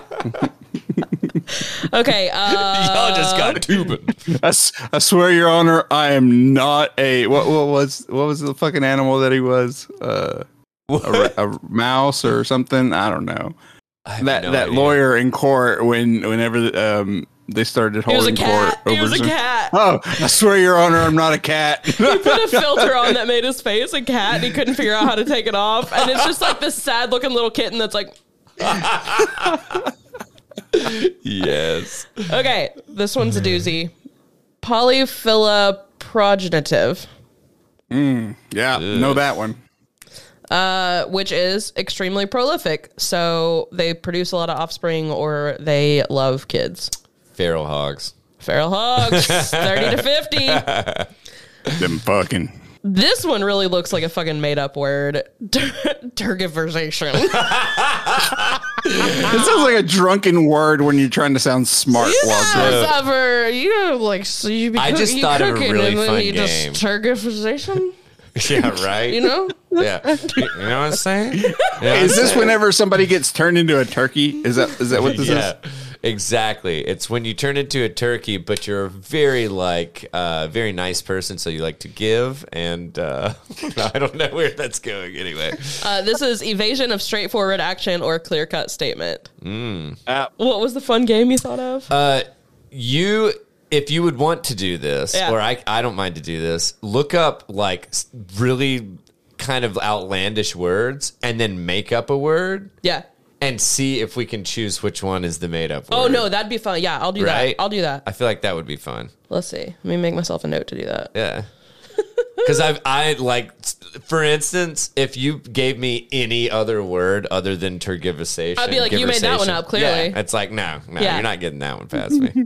Okay. Uh, Y'all just got tubing. I, s- I swear, Your Honor, I am not a what. What was what was the fucking animal that he was? Uh, a, ra- a mouse or something? I don't know. I have That no that idea. lawyer in court when whenever um they started He was a holding court cat. He was a some- cat. Oh, I swear, Your Honor, I'm not a cat. He put a filter on that made his face a cat, and he couldn't figure out how to take it off. And it's just like this sad-looking little kitten that's like, Yes. okay, this one's a doozy. Polyphila progenitive, Yeah, know that one. uh, which is extremely prolific. So they produce a lot of offspring, or they love kids. Feral hogs. Feral hogs, thirty to fifty. Them fucking. This one really looks like a fucking made-up word. Tergiversation. It sounds like a drunken word when you're trying to sound smart. You while guys drunk. ever, you know, like, so you be I cook- just you thought of a cooking really and then fun you game. just tergiversation, Yeah, right? you know? Yeah. You know what I'm saying? You know what I'm Is this saying? whenever somebody gets turned into a turkey? Is that is that what this Yeah, is? exactly. It's when you turn into a turkey, but you're a very like uh, very nice person, so you like to give. And uh, I don't know where that's going. Anyway, Uh, this is evasion of straightforward action or clear-cut statement. Uh, What was the fun game you thought of? uh, you. If you would want to do this, Yeah. or I, I don't mind to do this, look up like s- really kind of outlandish words and then make up a word. Yeah. and see if we can choose which one is the made up word. Oh no, that'd be fun. Yeah, I'll do Right? that. I'll do that. I feel like that would be fun. Let's see. Let me make myself a note to do that. Yeah. Because I've, I like, for instance, if you gave me any other word other than tergiversation, I'd be like, you made that one giversation, up, clearly. Yeah, it's like, no, no, Yeah. you're not getting that one past me.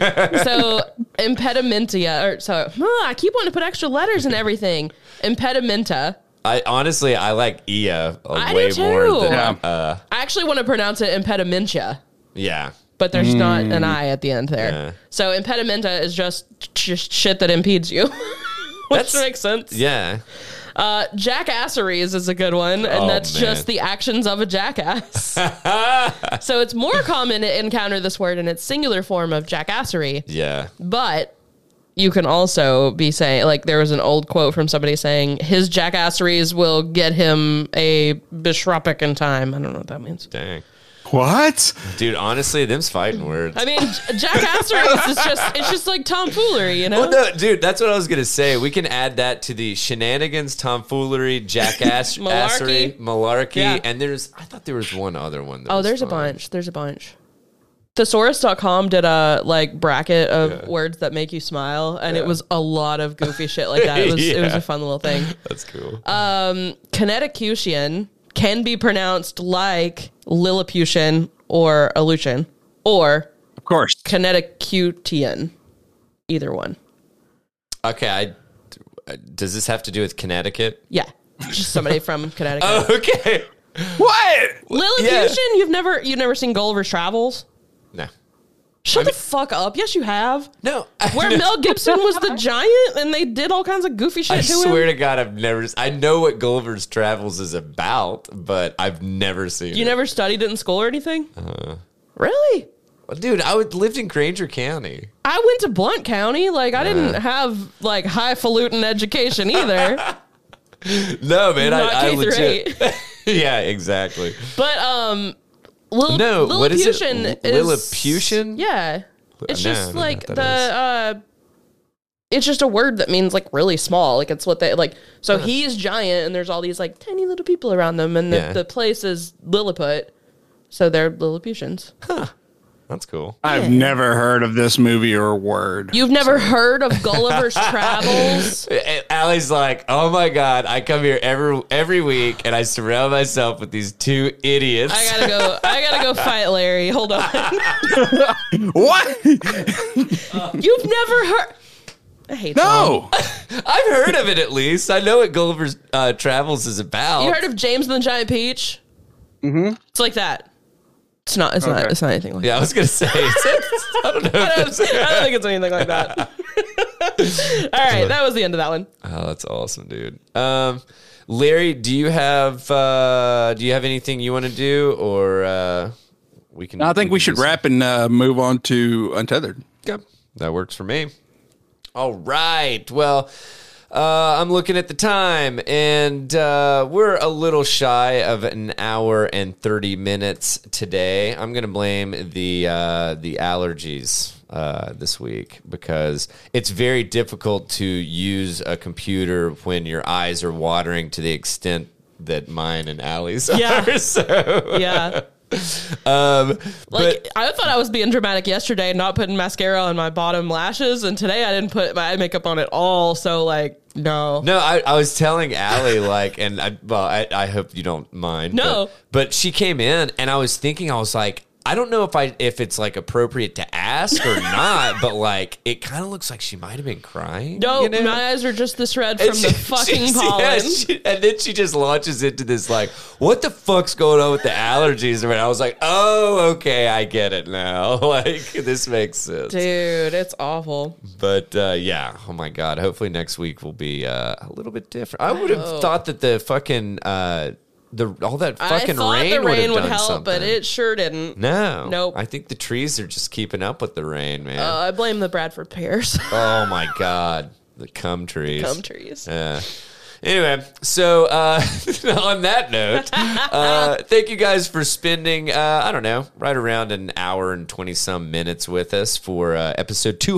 So impedimenta, or so huh, I keep wanting to put extra letters in everything. Impedimenta. I honestly, I like Ia a I way do more too. than, Yeah. uh, I actually want to pronounce it impedimentia, yeah. but there's not an I at the end there. Yeah. So impedimenta is just just shit that impedes you, which That's- makes sense. Yeah. Uh, jackasseries is a good one, and Oh, that's man. just the actions of a jackass. So it's more common to encounter this word in its singular form of jackassery, Yeah. but you can also be saying, like, there was an old quote from somebody saying, his jackasseries will get him a bishopric in time. I don't know what that means. Dang. What? Dude, honestly, them's fighting words. I mean, jackasseries is just, it's just like tomfoolery, you know? Well, no, dude, that's what I was gonna say. We can add that to the shenanigans, tomfoolery, jackass, assery, Malarkey. malarkey, Yeah. and there's. I thought there was one other one. That Oh, was there's a fun. bunch. There's a bunch. Thesaurus dot com did a like bracket of Yeah. words that make you smile, and Yeah. it was a lot of goofy shit like that. It was it was Yeah. a fun little thing. That's cool. Um, Connecticut can be pronounced like Lilliputian or Aleutian or Of course. Connecticutian. Either one. Okay, I. Does this have to do with Connecticut? Yeah, just somebody from Connecticut. Oh, okay. What? Lilliputian? You've never you've never seen Gulliver's Travels? No. Shut the fuck up. Yes, you have. No. Where Mel Gibson was the giant and they did all kinds of goofy shit I to swear him. to God, I've never. I know what Gulliver's Travels is about, but I've never seen You it. never studied it in school or anything? Uh, really? Well, dude, I would, lived in Granger County. I went to Blount County. Like, I didn't have, like, highfalutin education either. No, man, Not I, I K through legit. yeah, exactly. But, um, Lil- No, what is it? Lilliputian L- is... Lilliputian? Yeah. It's No, I just, don't know like, what the... that is. uh It's just a word that means, like, really small. Like, it's what they, like... So he's giant, and there's all these, like, tiny little people around them, and the, Yeah. the place is Lilliput. So they're Lilliputians. That's cool. I've never heard of this movie or word. You've never heard of Gulliver's Travels? And Allie's like, oh my God, I come here every every week and I surround myself with these two idiots. I gotta go. I gotta go fight Larry. Hold on. What? You've never heard? I hate No. I've heard of it at least. I know what Gulliver's uh, Travels is about. that. You heard of James and the Giant Peach? Mm-hmm. It's like that. It's not. It's not. Okay. It's not anything like Yeah, I was going to say. I don't know. that. I don't, I don't think it's anything like that. All right, that was the end of that one. Oh, that's awesome, dude. Um, Larry, do you have uh, do you have anything you want to do, or uh, we can? I think we can should do some- wrap and uh, move on to Untethered. Yep, that works for me. All right. Well, uh, I'm looking at the time, and uh, we're a little shy of an hour and thirty minutes today. I'm going to blame the uh, the allergies uh, this week because it's very difficult to use a computer when your eyes are watering to the extent that mine and Allie's Yeah. are. So, Yeah. um, Like but I thought I was being dramatic yesterday, not putting mascara on my bottom lashes, and today I didn't put my eye makeup on at all. So like, no. No, I, I was telling Allie, like, and I, well, I, I hope you don't mind. No. But, but she came in, and I was thinking, I was like, I don't know if I if it's like appropriate to ask or not, but like, it kind of looks like she might have been crying. No, you know? my eyes are just this red And from she- the fucking she- pollen. yeah, she- and then she just launches into this like, what the fuck's going on with the allergies? And I was like, oh, okay, I get it now. Like, this makes sense. Dude, it's awful. But uh, yeah, oh my god! Hopefully next week will be uh, a little bit different. I would have hope. thought that the fucking uh, the all that fucking I thought rain, the would, rain have would done help, something. but it sure didn't. no, Nope. I think the trees are just keeping up with the rain, man. Uh, I blame the Bradford pears. oh my god, the cum trees. Gum trees. Yeah. Anyway, so uh, on that note, uh, thank you guys for spending, uh, I don't know, right around an hour and twenty some minutes with us for uh, episode two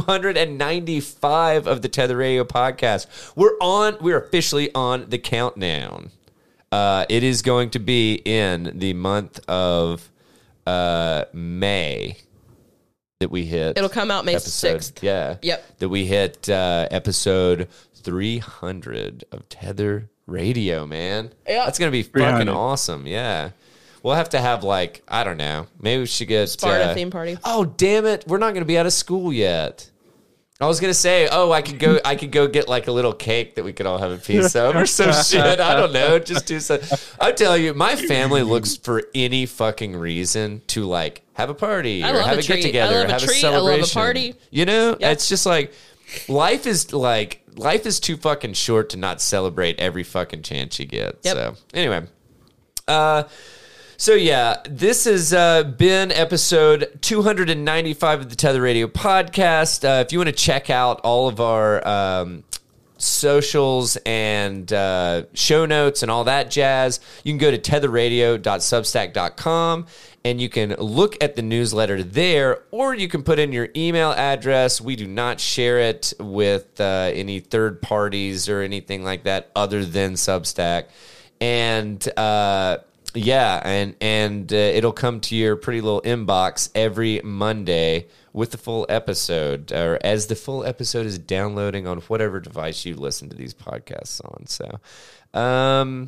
ninety-five of the Tether Radio podcast. We're on, we're officially on the countdown. Uh, it is going to be in the month of uh, May that we hit. It'll come out May sixth. Yeah. Yep. That we hit uh, episode three hundred of Tether Radio, man. Yeah. That's going to be fucking awesome. Yeah. We'll have to have, like, I don't know. Maybe we should get... Sparta uh, theme party. Oh, damn it. We're not going to be out of school yet. I was going to say, oh, I could go I could go get, like, a little cake that we could all have a piece of or some shit. I don't know. Just do some... I tell you, my family looks for any fucking reason to, like, have a party I or love have a a treat. get-together I love or a have a treat. I love a celebration. party. You know? Yep. It's just like... Life is, like... Life is too fucking short to not celebrate every fucking chance you get. Yep. So, anyway. Uh... So, yeah, this has uh, been episode two hundred ninety-five of the Tether Radio podcast. Uh, if you want to check out all of our um, socials and uh, show notes and all that jazz, you can go to tether radio dot substack dot com and you can look at the newsletter there, or you can put in your email address. We do not share it with uh, any third parties or anything like that other than Substack. And... Uh, Yeah, and and uh, it'll come to your pretty little inbox every Monday with the full episode, or as the full episode is downloading on whatever device you listen to these podcasts on. So, um,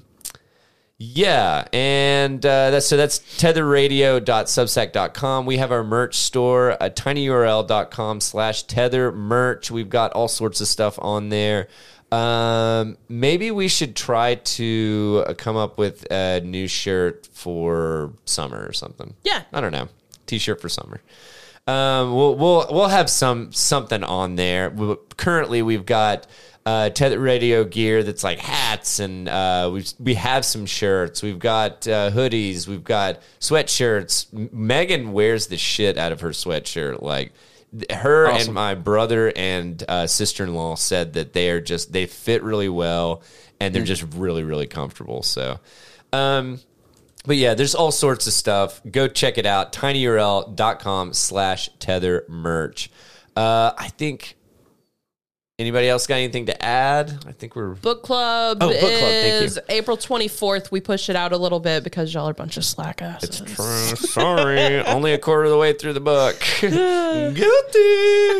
yeah, and uh, that's so that's tether radio dot substack dot com. We have our merch store, uh, tinyurl dot com slash tether merch. We've got all sorts of stuff on there. Um, maybe we should try to come up with a new shirt for summer or something. Yeah. I don't know. T-shirt for summer. Um, we'll we'll we'll have some something on there. We, currently, we've got uh, Tether Radio gear that's like hats, and uh, we we have some shirts. We've got uh, hoodies. We've got sweatshirts. M- Megan wears the shit out of her sweatshirt, like. Her Awesome. and my brother and uh, sister-in-law said that they are just they fit really well and they're just really really comfortable. So, um, but yeah, there's all sorts of stuff. Go check it out. tinyurl dot com slash tether merch. Uh, I think. Anybody else got anything to add? I think we're Book club Oh, book club, thank is April twenty-fourth. We pushed it out a little bit because y'all are a bunch of slack asses. It's true. Sorry, only a quarter of the way through the book. Guilty.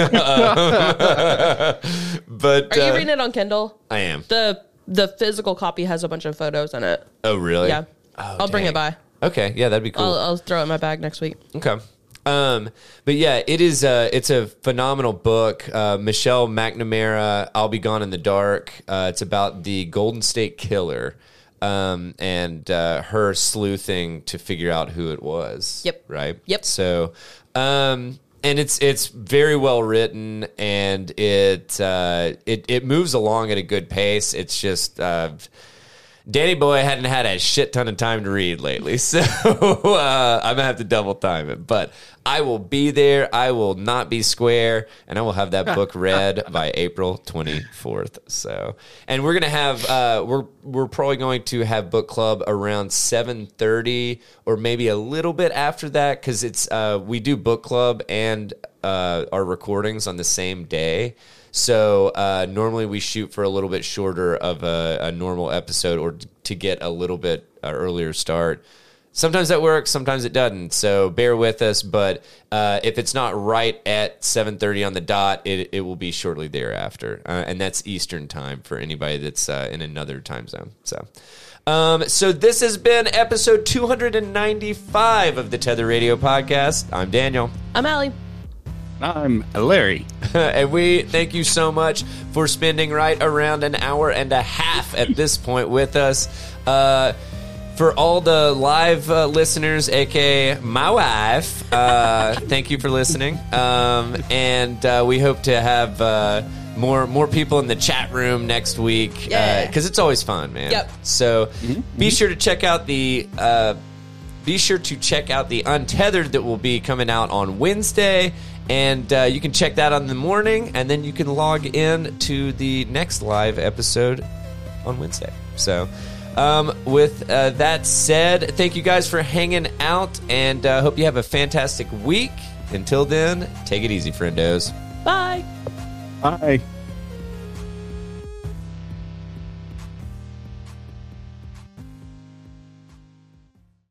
um, but Are you uh, reading it on Kindle? I am. The the physical copy has a bunch of photos in it. Oh, really? Yeah. Oh, I'll bring dang. it by. Okay, yeah, that'd be cool. I'll, I'll throw it in my bag next week. Okay. Um, but yeah, it is a, it's a phenomenal book. Uh, Michelle McNamara, I'll Be Gone in the Dark. Uh, it's about the Golden State Killer, um, and, uh, her sleuthing to figure out who it was. Yep. Right. Yep. So, um, and it's, it's very well written, and it, uh, it, it moves along at a good pace. It's just, uh, Danny Boy hadn't had a shit ton of time to read lately, so uh, I'm going to have to double time it. But I will be there. I will not be square, and I will have that book read by April twenty-fourth. So, and we're going to have, uh, we're we're probably going to have book club around seven thirty or maybe a little bit after that, because it's uh, we do book club and uh, our recordings on the same day. So uh, normally we shoot for a little bit shorter of a, a normal episode, or t- to get a little bit uh, earlier start. Sometimes that works, sometimes it doesn't. So bear with us. But uh, if it's not right at seven thirty on the dot, it, it will be shortly thereafter. Uh, and that's Eastern time for anybody that's uh, in another time zone. So, um, so this has been episode two hundred ninety-five of the Tether Radio podcast. I'm Daniel. I'm Allie. I'm Larry. And we thank you so much for spending right around an hour and a half at this point with us. Uh, for all the live uh, listeners, aka my wife, uh, thank you for listening. Um, and uh, we hope to have uh, more more people in the chat room next week, Yeah. because it's always fun, man. Yep. So mm-hmm. be sure to check out the. Uh, be sure to check out the Untethered that will be coming out on Wednesday. And uh, you can check that on the morning, and then you can log in to the next live episode on Wednesday. So, um, with uh, that said, thank you guys for hanging out, and uh, hope you have a fantastic week. Until then, take it easy, friendos. Bye. Bye.